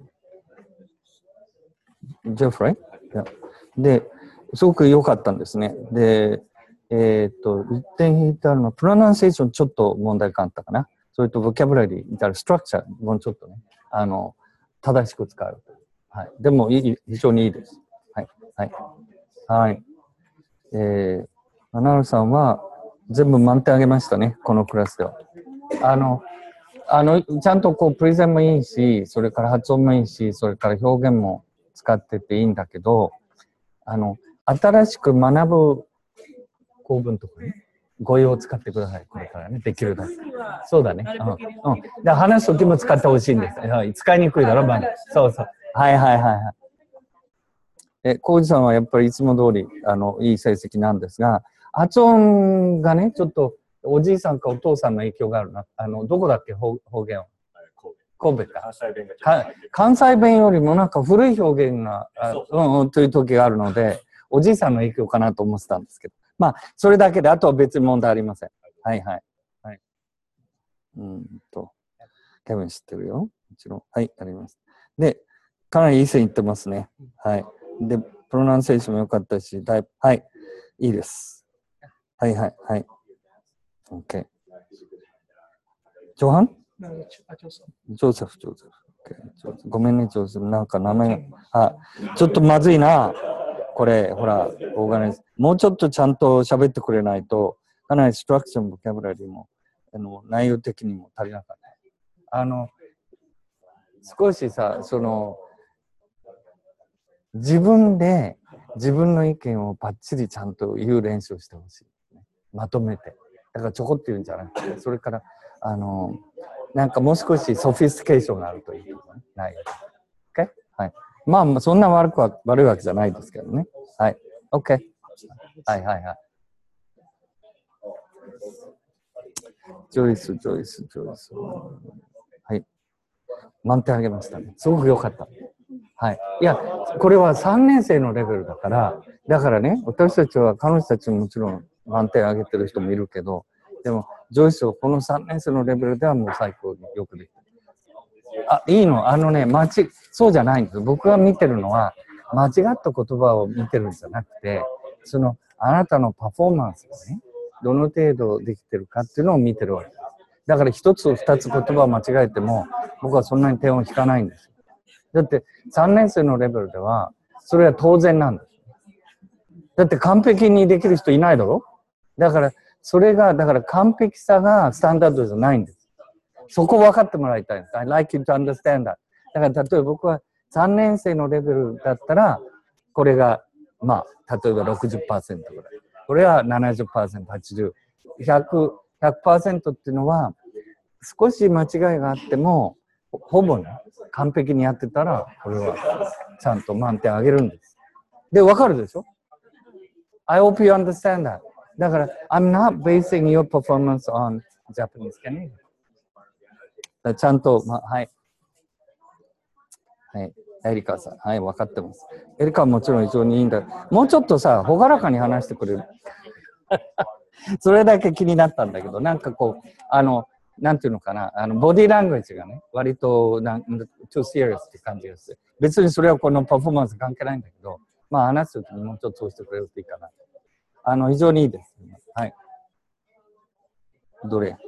ジェフレイ？で、すごく良かったんですね。で、1点引いてあるのは、プロナンセーションちょっと問題があったかな。それとボキャブラリー、ストラクチャーもうちょっとね、正しく使う。はい。でも非常にいいです。はい。はい。はい。アナウンさんは全部満点あげましたね、このクラスでは。ちゃんとこう、プレゼンもいいし、それから発音もいいし、それから表現も使ってていいんだけど、新しく学ぶ構文とかね、語彙を使ってください、これからね、できるだけ。そうだね。で話すときも使ってほしいんです。使いにくいだろ、まだ。そうそう。はいはいはいはい。浩二さんはやっぱりいつも通り、いい成績なんですが、発音がね、ちょっと、おじいさんかお父さんの影響があるな。どこだっけ、方言は。神戸か。関西弁よりもなんか古い表現が、という時があるので、おじいさんの影響かなと思ってたんですけど。まあ、それだけで、あとは別に問題ありません。はいはい。はい。ケビン知ってるよ。もちろん。はい、あります。で、かなりいい線いってますね。はい。で、プロナンセーションも良かったし、はい、いいです。はいはいはい。OK。ジョハン？ジョセフ。ごめんね、ジョセフ。なんか名前が。ちょっとまずいな。これ、ほら、オーガナイズ。もうちょっとちゃんと喋ってくれないと、かなりストラクチャーもボキャブラリーも、内容的にも足りなかった。少しさ、自分で自分の意見をバッチリちゃんと言う練習をしてほしい。まとめて。だからちょこって言うんじゃなくて、それから、なんかもう少しソフィスティケーションがあるといいよね。ない。OK？ はい。まあ、そんな悪いわけじゃないですけどね。はい。OK。はいはいはい。ジョイス。はい。満点あげましたね。すごく良かった。はい。いや、これは3年生のレベルだから、ね、私たちは、彼女たちももちろん満点あげてる人もいるけど、でも、ジョイスはこの3年生のレベルではもう最高によくできてる。いいの。そうじゃないんです。僕が見てるのは、間違った言葉を見てるんじゃなくて、あなたのパフォーマンスがね、どの程度できてるかっていうのを見てるわけです。だから一つ二つ言葉を間違えても、僕はそんなに点を引かないんです。だって3年生のレベルでは、それは当然なんです。だって完璧にできる人いないだろ？だから、だから完璧さがスタンダードじゃないんです。そこを分かってもらいたいんです。I like you to understand that. だから、例えば僕は3年生のレベルだったら、これが、まあ、例えば 60% ぐらい。これは 70%、80%、100% っていうのは、少し間違いがあっても、ほぼね、完璧にやってたら、これはちゃんと満点あげるんです。で、わかるでしょ？ I hope you understand that. だから、I'm not basing your performance on Japanese Canadian. ちゃんと、はい。はい。エリカさん。はい、分かってます。エリカはもちろん非常にいいんだ。もうちょっとさ、ほがらかに話してくれる。それだけ気になったんだけど、なんかこう、なんていうのかな、ボディーラングエッジがね、割とtoo serious って感じがする。別にそれはこのパフォーマンス関係ないんだけど、まあ話すときにもうちょっとそうしてくれるといいかな。非常にいいです。はい。どれ？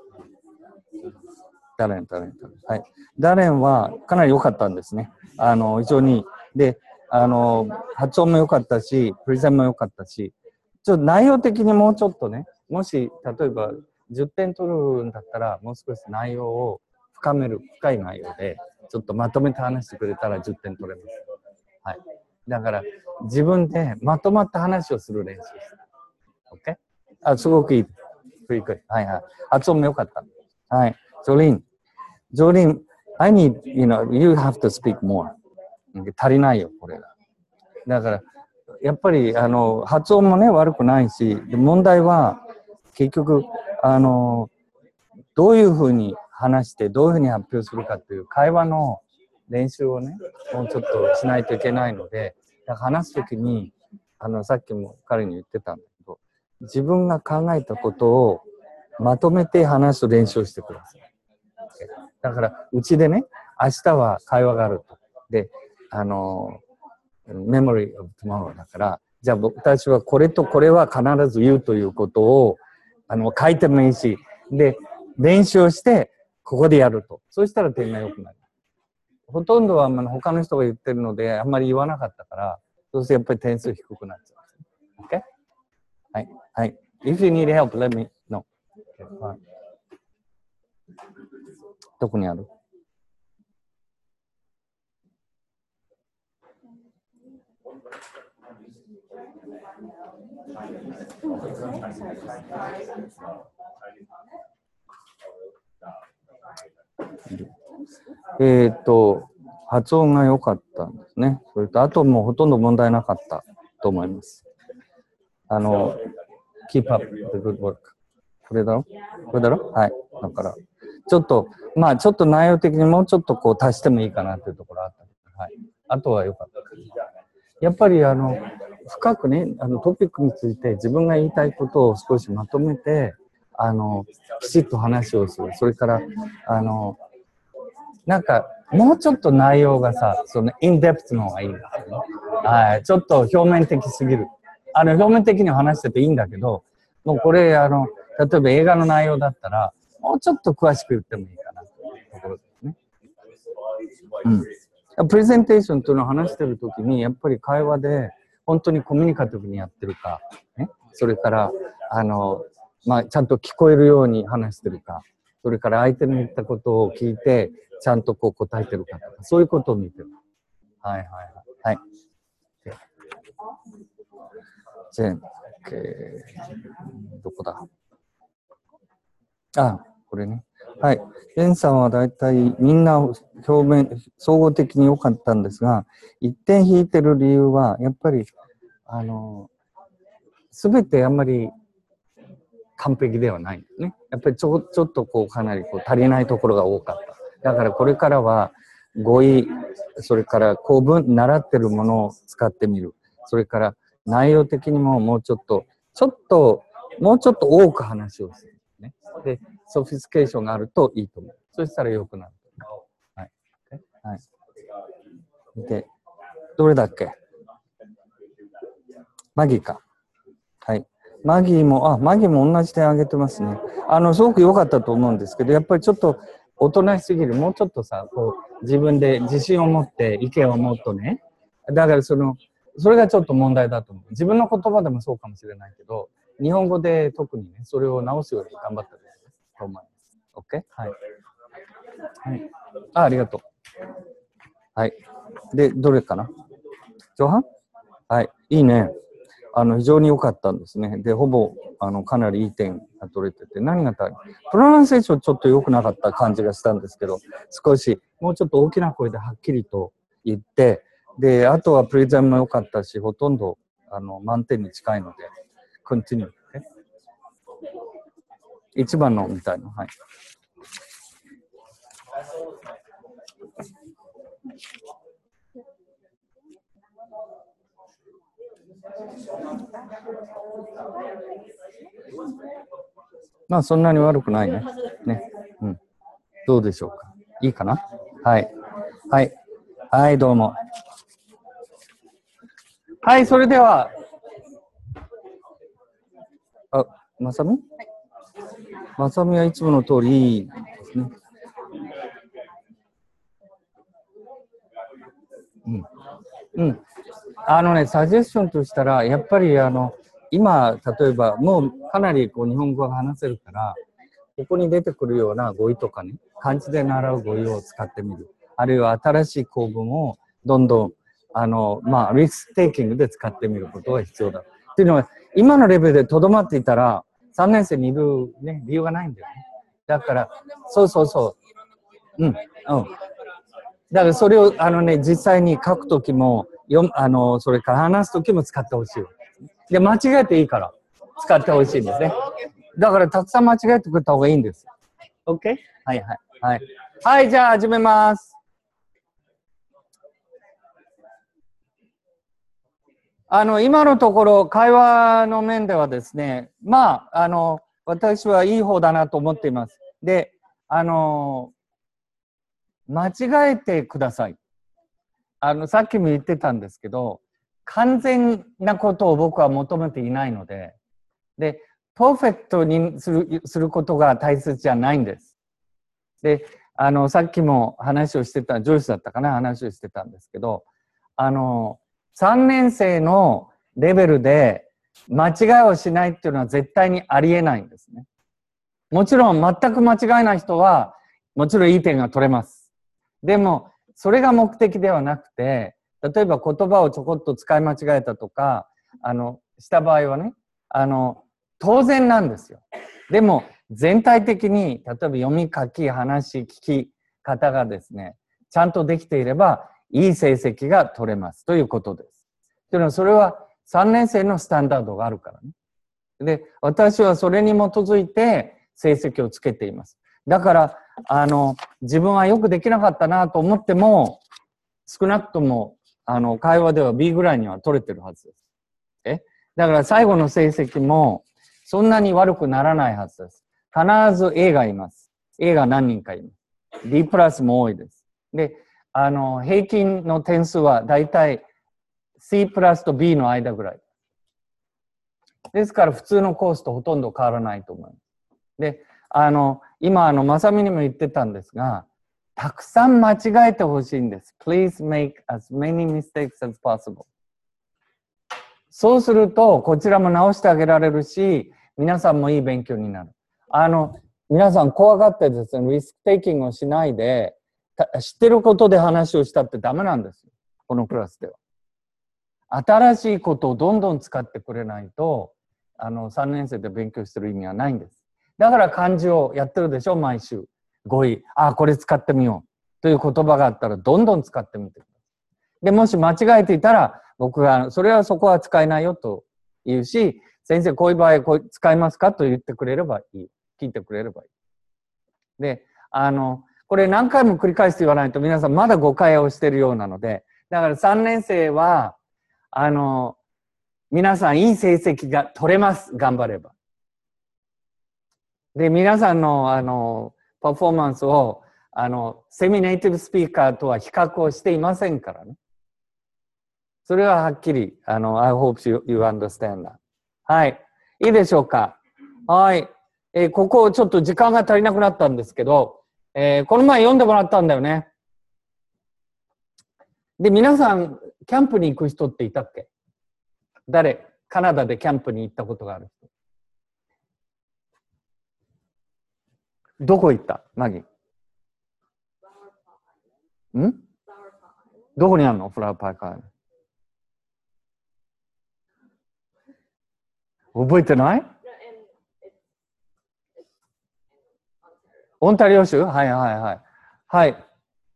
ダレン。はい。ダレンはかなり良かったんですね。非常に。で、発音も良かったし、プレゼンも良かったし、ちょっと内容的にもうちょっとね、もし、例えば10点取るんだったら、もう少し内容を深い内容で、ちょっとまとめて話してくれたら10点取れます。はい。だから、自分でまとまった話をする練習です。OK？ すごくいい。はいはい。発音も良かった。はい。ジョリン、I need, you have to speak more. 足りないよ、これが。だから、やっぱり、発音もね、悪くないし、問題は、結局、どういうふうに話してどういうふうに発表するかっていう会話の練習をね、もうちょっとしないといけないので、だから話すときに、さっきも彼に言ってたんだけど、自分が考えたことをまとめて話す練習をしてください。だから、うちでね、明日は会話があると。で、メモリーオブトゥモローだから、じゃあ私はこれとこれは必ず言うということを、書いてもいいし、で、練習をして、ここでやると。そうしたら点が良くなる。ほとんどは他の人が言ってるので、あんまり言わなかったから、そうするとやっぱり点数低くなっちゃう。OK? はい。はい。If you need help, let me know. Okay. どこにある？発音が良かったんですね。それと、あともうほとんど問題なかったと思います。keep up the good work。これだろ？これだろ？はい。だから、ちょっと内容的にもうちょっとこう足してもいいかなっていうところあった。はい。あとは良かった。やっぱり深くね、トピックについて自分が言いたいことを少しまとめて、きちっと話をする。それから、なんか、もうちょっと内容がさ、インデプスの方がいいんだよね。はい。ちょっと表面的すぎる。表面的に話してていいんだけど、もうこれ、例えば映画の内容だったら、もうちょっと詳しく言ってもいいかなというところですね。うん。プレゼンテーションというのを話してるときに、やっぱり会話で本当にコミュニカティブにやってるか、ね。それから、ちゃんと聞こえるように話してるか、それから相手の言ったことを聞いて、ちゃんとこう答えてるかとか、そういうことを見てる。はいはいはい。はい。じゃあ、どこだ？あ、これね。はい。ジェンさんはだいたいみんな総合的に良かったんですが、一点引いてる理由は、やっぱり、すべてあんまり完璧ではないんですね。やっぱりちょっとこうかなりこう足りないところが多かった。だからこれからは語彙、それから構文、習ってるものを使ってみる。それから内容的にももうちょっと多く話をする。ね。で、ソフィスケーションがあるといいと思う。そしたら良くなる。はい。はい。で、どれだっけ？マギか。はい。マギーも同じ点挙げてますね。すごく良かったと思うんですけど、やっぱりちょっとおとなしすぎる。もうちょっとさ、こう、自分で自信を持って意見を持っとね。だからそれがちょっと問題だと思う。自分の言葉でもそうかもしれないけど、日本語で特にね、それを直すように頑張ってると思います。OK？ はい。はい。ありがとう。はい。で、どれかな？上半？はい。いいね。非常に良かったんですね。で、ほぼ、かなりいい点が取れてて、何が足りプロナンセーションちょっと良くなかった感じがしたんですけど、少し、もうちょっと大きな声ではっきりと言って、で、あとはプレゼンも良かったし、ほとんど、満点に近いので、コンティニュー。一番のみたいな、はい。まあそんなに悪くないね。ね。うん。どうでしょうか。いいかな？はい。はい。はい、どうも。はい、それでは。まさみ？まさみはいつもの通りいいですね。うん。サジェスションとしたら、やっぱり今、例えば、もうかなりこう日本語が話せるから、ここに出てくるような語彙とかね、漢字で習う語彙を使ってみる。あるいは新しい構文をどんどん、リスクテイキングで使ってみることが必要だ。っていうのは、今のレベルでとどまっていたら、3年生にいる、ね、理由がないんだよね。だから、そう。うん。だからそれを、実際に書くときも、それから話すときも使ってほしい。で、間違えていいから使ってほしいんですね。だからたくさん間違えてくれた方がいいんです。OK？ はいはい。 はい。はい、じゃあ始めます。今のところ、会話の面ではですね、まあ、私はいい方だなと思っています。で、間違えてください。さっきも言ってたんですけど、完全なことを僕は求めていないので、で、パーフェクトにすることが大切じゃないんです。で、さっきも話をしてた、ジョイスだったかな、話をしてたんですけど、3年生のレベルで間違いをしないっていうのは絶対にありえないんですね。もちろん全く間違えない人は、もちろんいい点が取れます。でも、それが目的ではなくて、例えば言葉をちょこっと使い間違えたとか、した場合はね、当然なんですよ。でも、全体的に、例えば読み書き、話、聞き方がですね、ちゃんとできていれば、いい成績が取れますということです。というのは、それは3年生のスタンダードがあるからね。で、私はそれに基づいて成績をつけています。だから、自分はよくできなかったなと思っても、少なくとも、会話では B ぐらいには取れてるはずです。だから最後の成績も、そんなに悪くならないはずです。必ず A がいます。A が何人かいます。D プラスも多いです。で、平均の点数はだいたい C プラスと B の間ぐらい。ですから普通のコースとほとんど変わらないと思います。で、今、まさみにも言ってたんですが、たくさん間違えてほしいんです。Please make as many mistakes as possible. そうすると、こちらも直してあげられるし、皆さんもいい勉強になる。皆さん怖がってですね、リスクテイキングをしないで、知ってることで話をしたってダメなんですよ。このクラスでは。新しいことをどんどん使ってくれないと、3年生で勉強してる意味はないんです。だから漢字をやってるでしょ、毎週。語彙。これ使ってみよう。という言葉があったら、どんどん使ってみてください。で、もし間違えていたら、僕が、そこは使えないよと言うし、先生、こういう場合、こう使いますかと言ってくれればいい。聞いてくれればいい。で、これ何回も繰り返して言わないと皆さんまだ誤解をしているようなので、だから3年生は、皆さんいい成績が取れます。頑張れば。で、皆さんの、パフォーマンスを、セミネイティブスピーカーとは比較をしていませんからね。それははっきり、I hope you understand that. はい。いいでしょうか。はい。ここちょっと時間が足りなくなったんですけど、この前読んでもらったんだよね。で、皆さん、キャンプに行く人っていたっけ？誰？カナダでキャンプに行ったことがある人。どこ行った？マギ。どこにあるの？フラワーパークアイランド。覚えてない？オンタリオ州？はいはいはい。はい。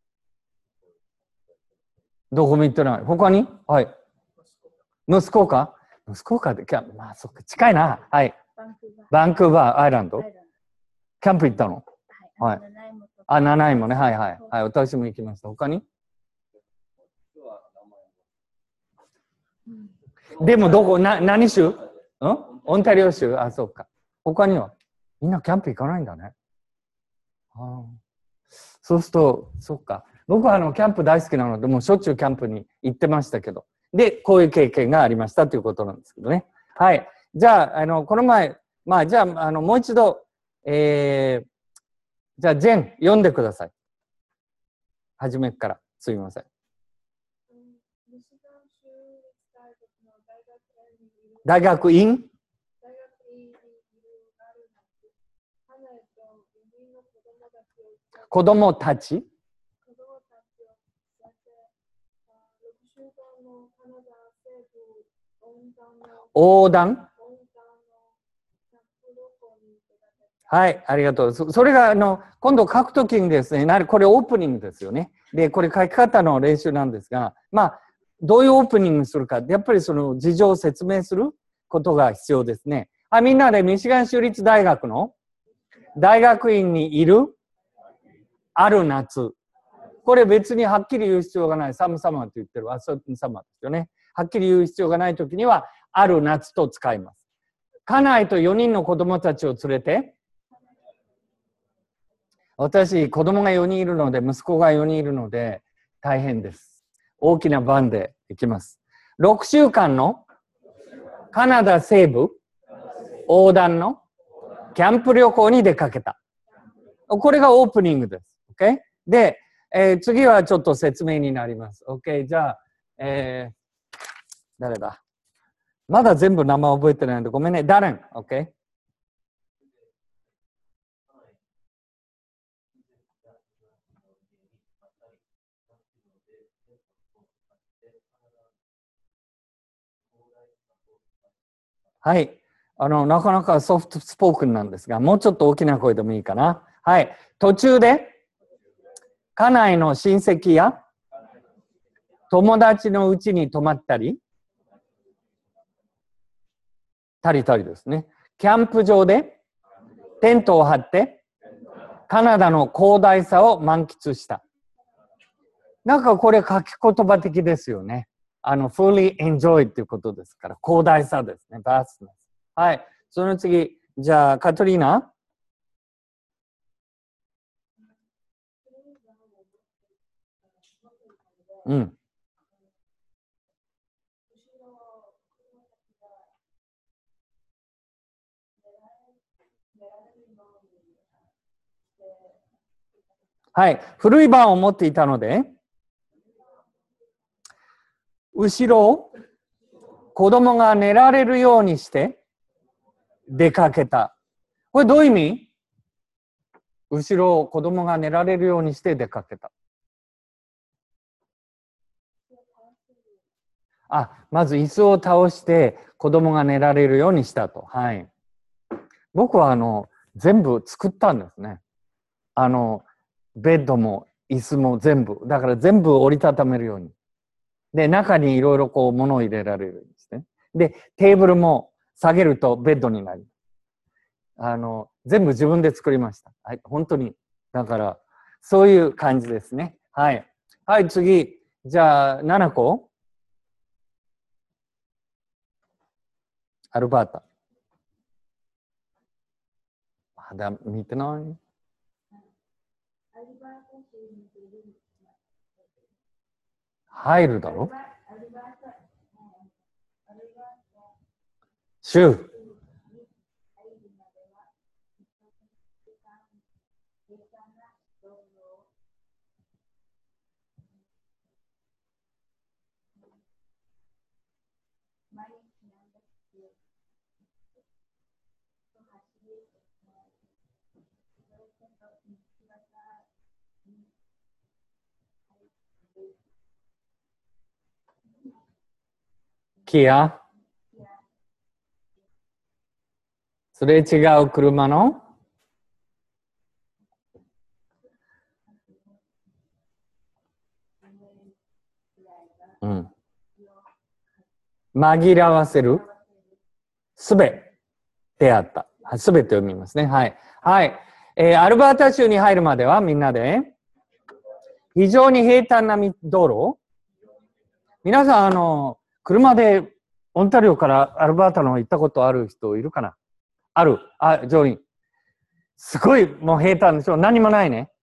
どこも行ってない。他に？はい。ノスコーカ？ノスコーカでまあそっか、近いな。はい。バンクーバーアイランド。キャンプ行ったの？はい。ナナイもね。はいはい。はい。私も行きました。他に？でもどこ、何州？オンタリオ州？そうか。他には？みんなキャンプ行かないんだね。そうすると、そうか。僕はキャンプ大好きなので、もうしょっちゅうキャンプに行ってましたけど。で、こういう経験がありましたということなんですけどね。はい。じゃあ、この前、じゃあ、もう一度、じゃあ、ジェン、読んでください。初めから。すみません。大学院？子供たち？横断？はい、ありがとう。それが今度書くときにですね、これオープニングですよね。で、これ書き方の練習なんですが、どういうオープニングするか、やっぱりその事情を説明することが必要ですね。みんなでミシガン州立大学の大学院にいる？ ある夏。これ別にはっきり言う必要がない。サムサマーと言ってる。サムサマーですよね。はっきり言う必要がないときには、ある夏と使います。家内と4人の子供たちを連れて、私、子供が4人いるので、息子が4人いるので、大変です。大きなバンで行きます。6週間のカナダ西部横断のキャンプ旅行に出かけた。これがオープニングです。OK？ で、次はちょっと説明になります。OK？ じゃあ、誰だ？まだ全部名前覚えてないのでごめんね。ダレン。OK？はい。なかなかソフトスポークンなんですが、もうちょっと大きな声でもいいかな。はい。途中で、家内の親戚や友達のうちに泊まったりですね。キャンプ場でテントを張って、カナダの広大さを満喫した。なんかこれ書き言葉的ですよね。fully enjoy っていうことですから、広大さですね。バースです。はい。その次、じゃあ、カトリーナ。うん。はい。古い版を持っていたので、後ろを子供が寝られるようにして出かけた。これどういう意味？後ろを子供が寝られるようにして出かけた。まず椅子を倒して子供が寝られるようにしたと。はい。僕は全部作ったんですね。ベッドも椅子も全部。だから全部折りたためるように。で、中にいろいろこう物を入れられるようにして。で、テーブルも下げるとベッドになる。全部自分で作りました。はい、本当に。だから、そういう感じですね。はい。はい、次。じゃあ、7個。アルバータ。まだ見てない？入るだろ？州。キア。すれ違う車の紛らわせるすべであった。すべて読みますね。はい。はい。アルバータ州に入るまではみんなで非常に平坦な道路。皆さん、車でオンタリオからアルバータの行ったことある人いるかな？ある。上院。すごいもう平坦でしょ。何もないね。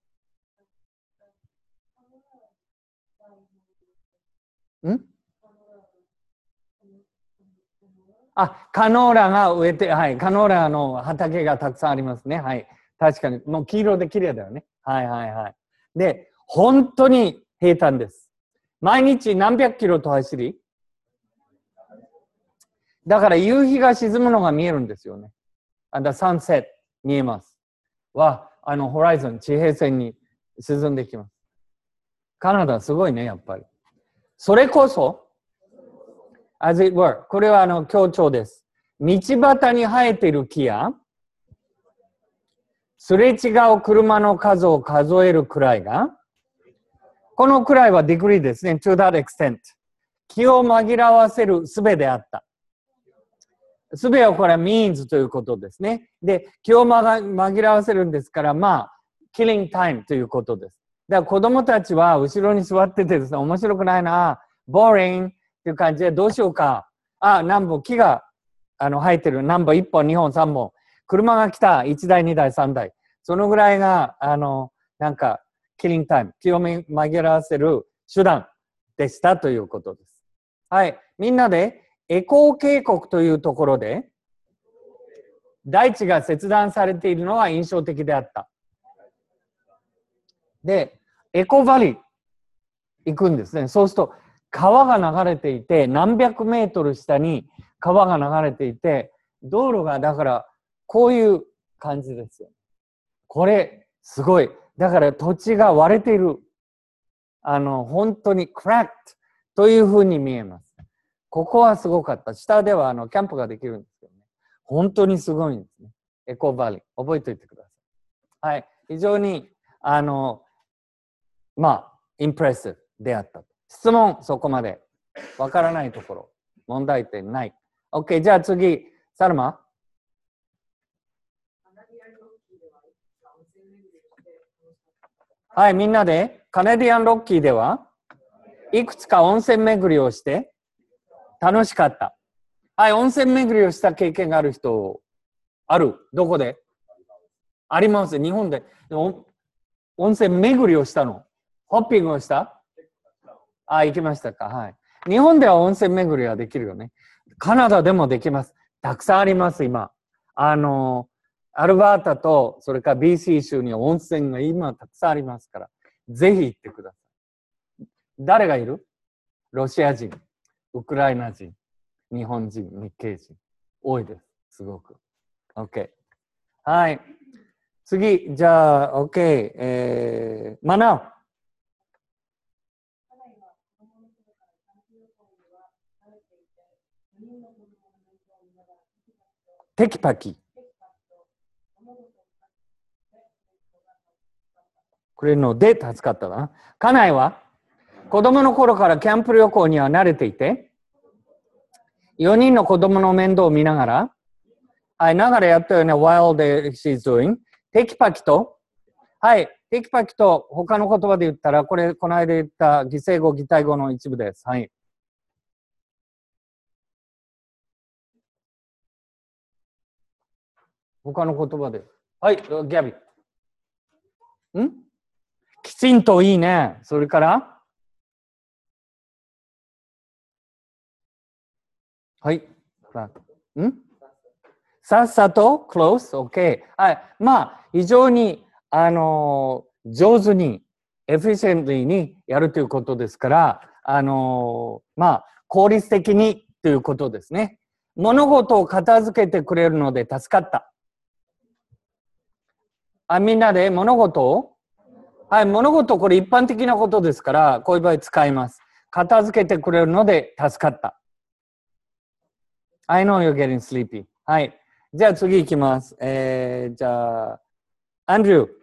カノーラが植えて、はい、カノーラの畑がたくさんありますね。はい。確かに。もう黄色で綺麗だよね。はいはいはい。で、本当に平坦です。毎日何百キロと走り、だから夕日が沈むのが見えるんですよね。サンセット見えます。ホライゾン、地平線に沈んできます。カナダすごいね、やっぱり。それこそ、as it were、これは強調です。道端に生えている木や、すれ違う車の数を数えるくらいが、このくらいはディグリーですね。to that extent。気を紛らわせる術であった。術はこれは means ということですね。で、気を紛らわせるんですから、 killing time ということです。だから子供たちは後ろに座っててですね、面白くないな、boring っていう感じでどうしようか。何本木が生えてる、何本、1本、2本、3本。車が来た、1台、2台、3台。そのぐらいが、なんか、キリングタイム、気を紛らわせる手段でしたということです。はい。みんなで、エコー渓谷というところで、大地が切断されているのは印象的であった。で、エコーバリー行くんですね。そうすると、川が流れていて、何百メートル下に川が流れていて、道路がだからこういう感じですよ。これすごい。だから土地が割れている。本当にクラックというふうに見えます。ここはすごかった。下ではキャンプができるんですけどね。本当にすごいんですね。エコーバリー。覚えておいてください。はい。非常に、インプレッシブであった。質問、そこまで。わからないところ。問題点ない。OK、じゃあ次、サルマ。はい、みんなで、カナディアンロッキーではいくつか温泉巡りをして楽しかった。はい、温泉巡りをした経験がある人、ある？どこで？あります。日本で。温泉巡りをしたの？ホッピングをした？行きましたか。はい。日本では温泉巡りはできるよね。カナダでもできます。たくさんあります、今。アルバータと、それから BC 州に温泉が今たくさんありますから、ぜひ行ってください。誰がいる？ロシア人、ウクライナ人、日本人、日系人。多いです。すごく。OK。はい。次、じゃあ、OK。マナウ。テキパキ。くれるので助かったな。家内は子供の頃からキャンプ旅行には慣れていて、4人の子供の面倒を見ながら、やったよね、while she's doing。テキパキと、テキパキと他の言葉で言ったら、この間言った擬声語、擬態語の一部です。はい。他の言葉で。はい、ギャビ。きちんといいね。それからはい。さっさと close, OK。はい。非常に、上手に、エフィシェントにやるということですから、効率的にということですね。物事を片付けてくれるので助かった。みんなで物事を物事、これ一般的なことですから、こういう場合使います。片付けてくれるので助かった。I know you're getting sleepy. はい。じゃあ次行きます。じゃあ、アンドリュー。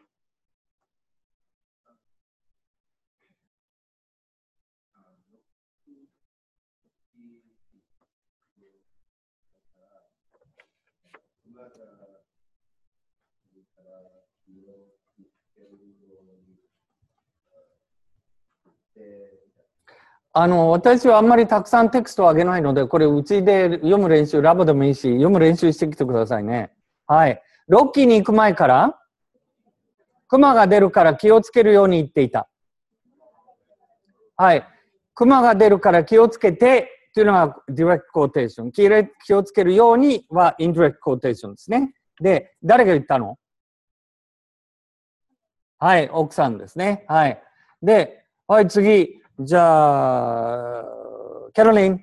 私はあんまりたくさんテキストを上げないので、これうちで読む練習、ラボでもいいし、読む練習してきてくださいね。はい。ロッキーに行く前から、クマが出るから気をつけるように言っていた。はい。クマが出るから気をつけてというのがディレクトコーテーション。気をつけるようにはインディレクトコーテーションですね。で、誰が言ったの？はい、奥さんですね。はい。で、はい、次。じゃあ、キャロリン。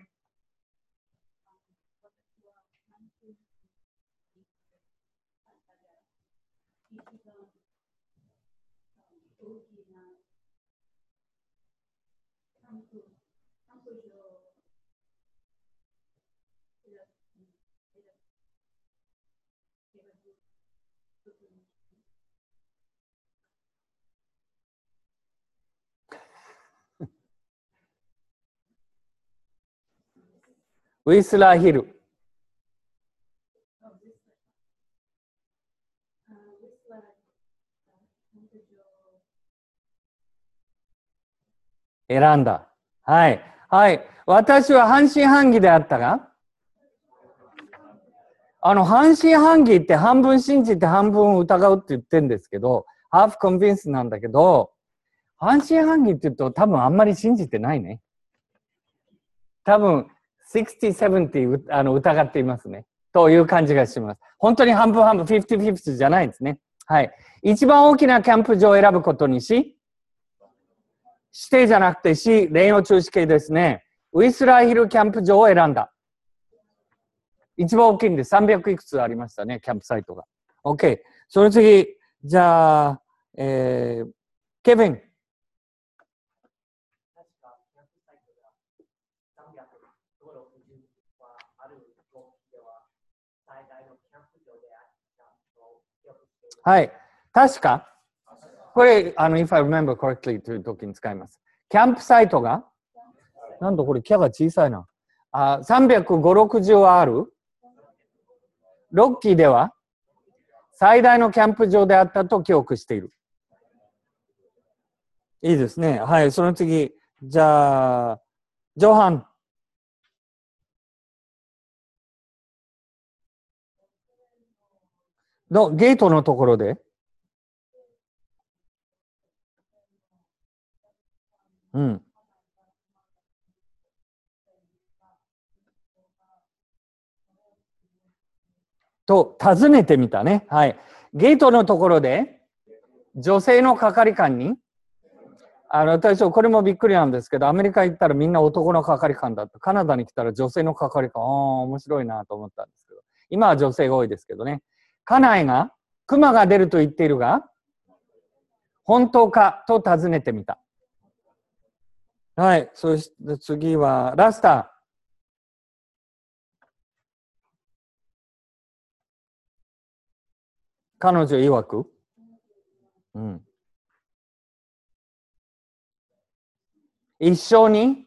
ウィスラーヒル。 選んだ。はい。はい。私は半信半疑であったが、半信半疑って半分信じて半分疑うって言ってるんですけど、ハーフコンビンスなんだけど、半信半疑って言うと多分あんまり信じてないね。多分、60、70疑っていますね。という感じがします。本当に半分半分、50-50じゃないですね。はい。一番大きなキャンプ場を選ぶことにし、指定じゃなくて例用中止形ですね。ウィスラーヒルキャンプ場を選んだ。一番大きいんで300いくつありましたね、キャンプサイトが。OK。その次、じゃあ、ケビン。はい。確か、これ、if I remember correctly という時に使います。キャンプサイトが、なんだこれ、キャが小さいな。350、60はある。ロッキーでは最大のキャンプ場であったと記憶している。いいですね。はい、その次。じゃあ、ジョハン。のゲートのところで。うん。と、尋ねてみたね。はい。ゲートのところで、女性の係官に、私はこれもびっくりなんですけど、アメリカ行ったらみんな男の係官だった。カナダに来たら女性の係官、面白いなと思ったんですけど、今は女性が多いですけどね。家内が、熊が出ると言っているが、本当かと尋ねてみた。はい。そして次は、ラスター。彼女曰く、うん、一緒に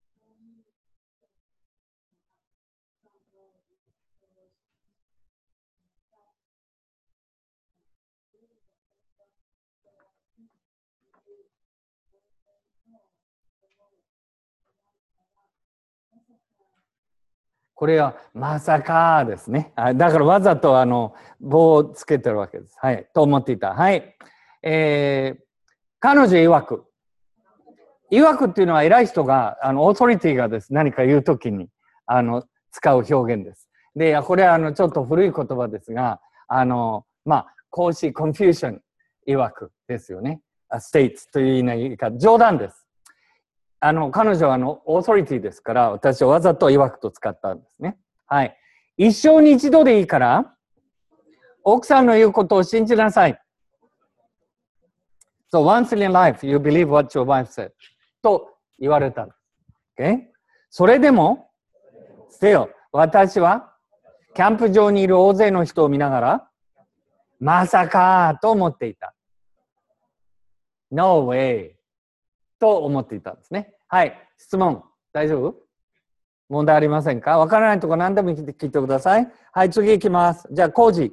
これはまさかですね。だからわざと棒をつけてるわけです。はい。と思っていた。はい。彼女曰く。曰くっていうのは偉い人が、オーソリティがです。何か言うときに、使う表現です。で、これはちょっと古い言葉ですが、孔子コンフューション曰くですよね。ステイツという言い方、冗談です。彼女はオーソリティですから、私はわざと曰くと使ったんですね。はい。一生に一度でいいから、奥さんの言うことを信じなさい。So once in life, you believe what your wife said. と言われた。Okay? それでも、still、私はキャンプ場にいる大勢の人を見ながら、まさかと思っていた。No way と思っていたんですね。はい。質問、大丈夫？問題ありませんか？わからないところ何でも聞いてください。はい、次行きます。じゃあ、コージ。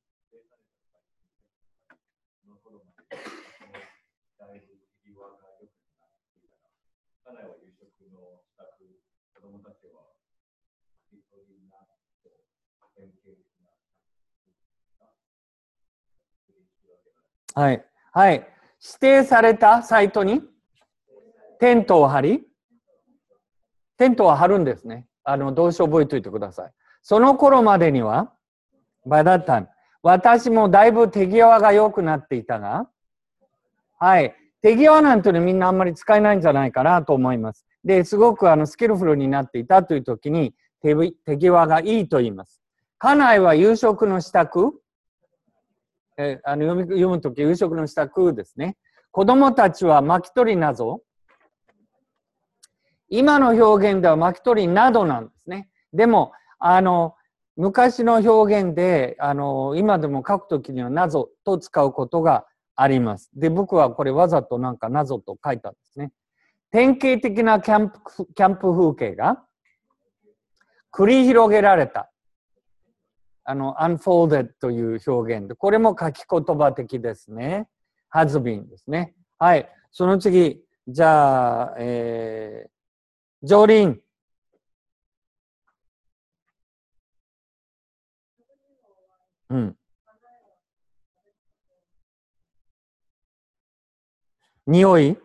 はい。はい。指定されたサイトにテントを張り、テントは張るんですね。動詞を覚えておいてください。その頃までには、by that time、私もだいぶ手際が良くなっていたが、はい。手際なんていうのみんなあんまり使えないんじゃないかなと思います。で、すごくスキルフルになっていたという時に手際がいいと言います。家内は夕食の支度、読むとき夕食の支度ですね。子供たちは巻き取りなど、今の表現では巻き取りなどなんですね。でも、昔の表現で、今でも書くときにはなぞと使うことがあります。で、僕はこれわざとなんかなぞと書いたんですね。典型的なキャンプ風景が繰り広げられた。unfolded という表現で、これも書き言葉的ですね。 has been ですね。はい。その次、じゃあ、上輪。うん。匂い。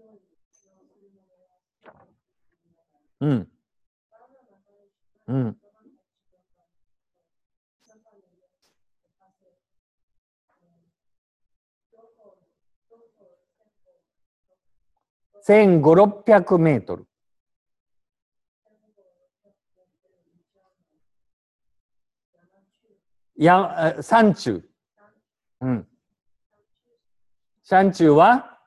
うん。うん。1500、600メートル。山中。うん。山中は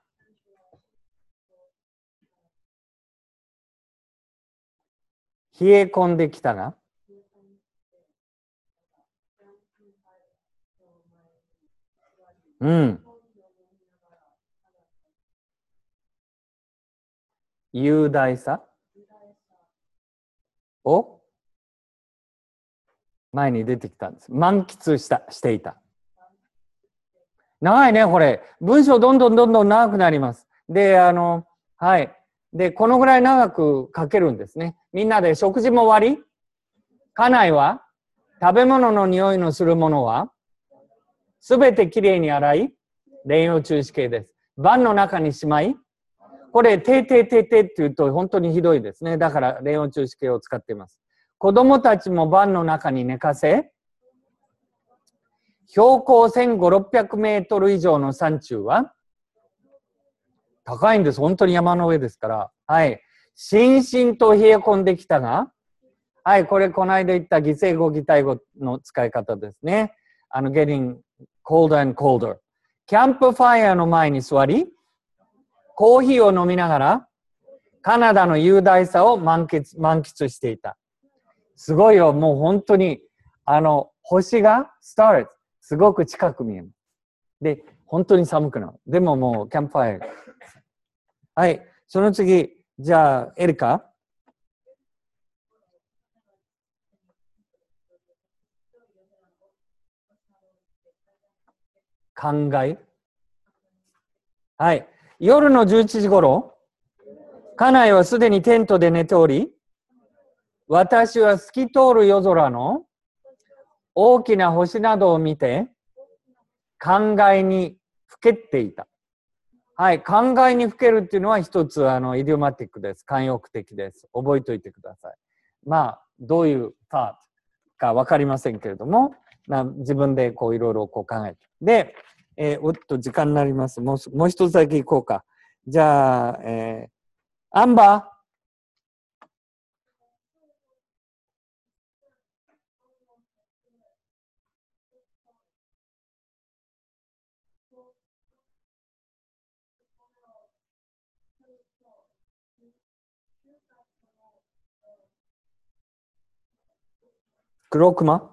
冷え込んできたが。うん。雄大さを前に出てきたんです。満喫していた。長いね、これ。文章どんどん長くなります。で、はい。で、このぐらい長く書けるんですね。みんなで食事も終わり？家内は食べ物の匂いのするものはすべてきれいに洗い、連用中止形です。盤の中にしまい、これ、てって言うと本当にひどいですね。だから連用中止形を使っています。子供たちも盤の中に寝かせ、標高1500、600メートル以上の山中は高いんです。本当に山の上ですから。はい。しんしんと冷え込んできたが、はい、これ、この間言った擬声語、擬態語の使い方ですね。getting colder and colder。キャンプファイアの前に座り、コーヒーを飲みながら、カナダの雄大さを満喫していた。すごいよ、もう本当に、星が、stars、すごく近く見える。で、本当に寒くなる。でももう、キャンプファイア。はい、その次、じゃあ、エリカ。考え。はい。夜の11時頃、家内はすでにテントで寝ており、私は透き通る夜空の大きな星などを見て、考えにふけっていた。はい。考えにふけるっていうのは一つ、イディオマティックです。慣用句的です。覚えておいてください。まあ、どういうthoughtかわかりませんけれども、自分でこういろいろこう考えて。で、時間になります。もう一つだけいこうか。じゃあ、アンバー。黒熊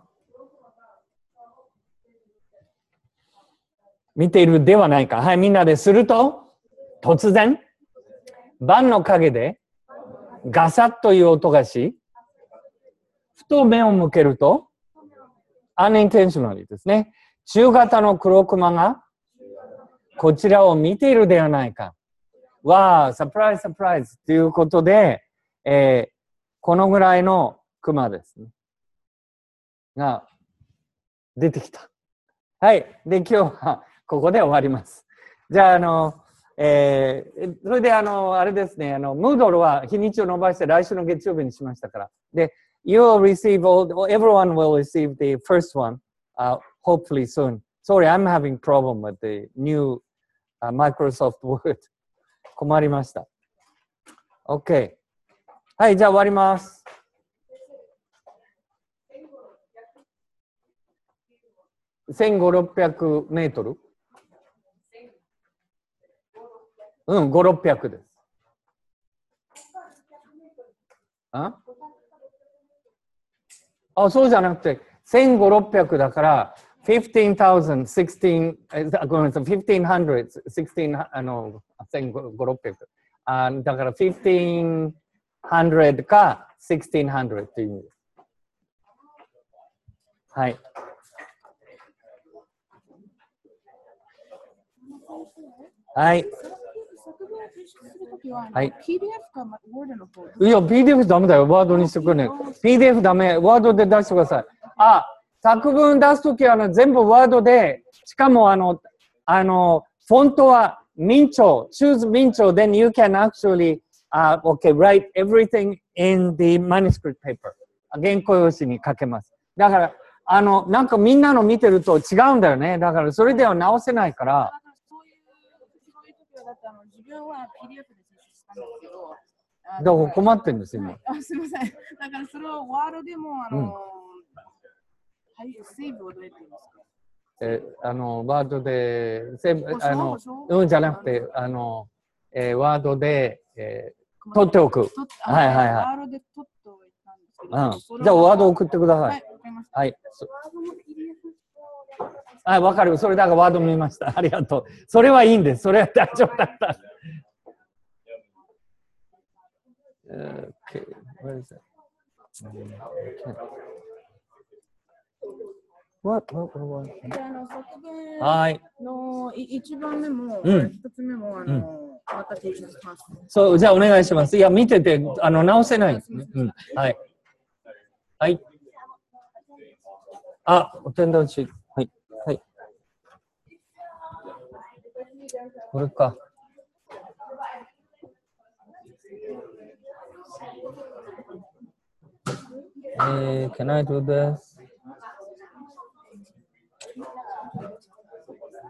見ているではないか。はい、みんなですると、突然、盤の陰でガサッという音がし、ふと目を向けると、unintentionally ですね。中型の黒熊がこちらを見ているではないか。わあ、サプライズサプライズということで、このぐらいの熊ですね。が出てきた。はい。で、今日はここで終わります。じゃあ、それであれですね、ムードルは日にちを伸ばして来週の月曜日にしましたから。で、you will receive everyone will receive the first one, hopefully soon. Sorry, I'm having problem with the new Microsoft Word. 困りました。OK。はい、じゃあ終わります。1500、600メートルうん、5、600です。そうじゃなくて、1500、600だから、15,000、16、ごめんなさい、1500、16、1500、600。だから、1500か1600という意味です。はい。 はい。 作文を提出するときは、 はい PDF か Word の方いや、PDF ダメだよ。ワードにしてくれね。PDF ダメ。ワードで出してください。あ、作文出すときは全部ワードで、しかもフォントは明朝。choose 明朝。then you can actually, okay, write everything in the manuscript paper. 原稿用紙に書けます。だから、なんかみんなの見てると違うんだよね。だから、それでは直せないから。 そういう時はだって自分は PDF で提出したんですけど、 だから困ってるんですよ、今。 すみません。だからそれをワードでも、はい、セーブをどうやって言いますか？ ワードで、じゃなくて、ワードで、取っておく。はいはいはい。 ワードで取っておいたんですけど。 じゃあ、ワード送ってください。 はい、わかりました。 はい。はい、わかる。それだからワード見ました。ありがとう。それはいいんです。それは大丈夫だった。Okay. Where is it? What? はい。 の1番目も、 1 つ目も、また提出します。 そう、じゃあお願いします。いや、見てて、直せない。はい。はい。お天道中。はい。はい。これか。Can I do this?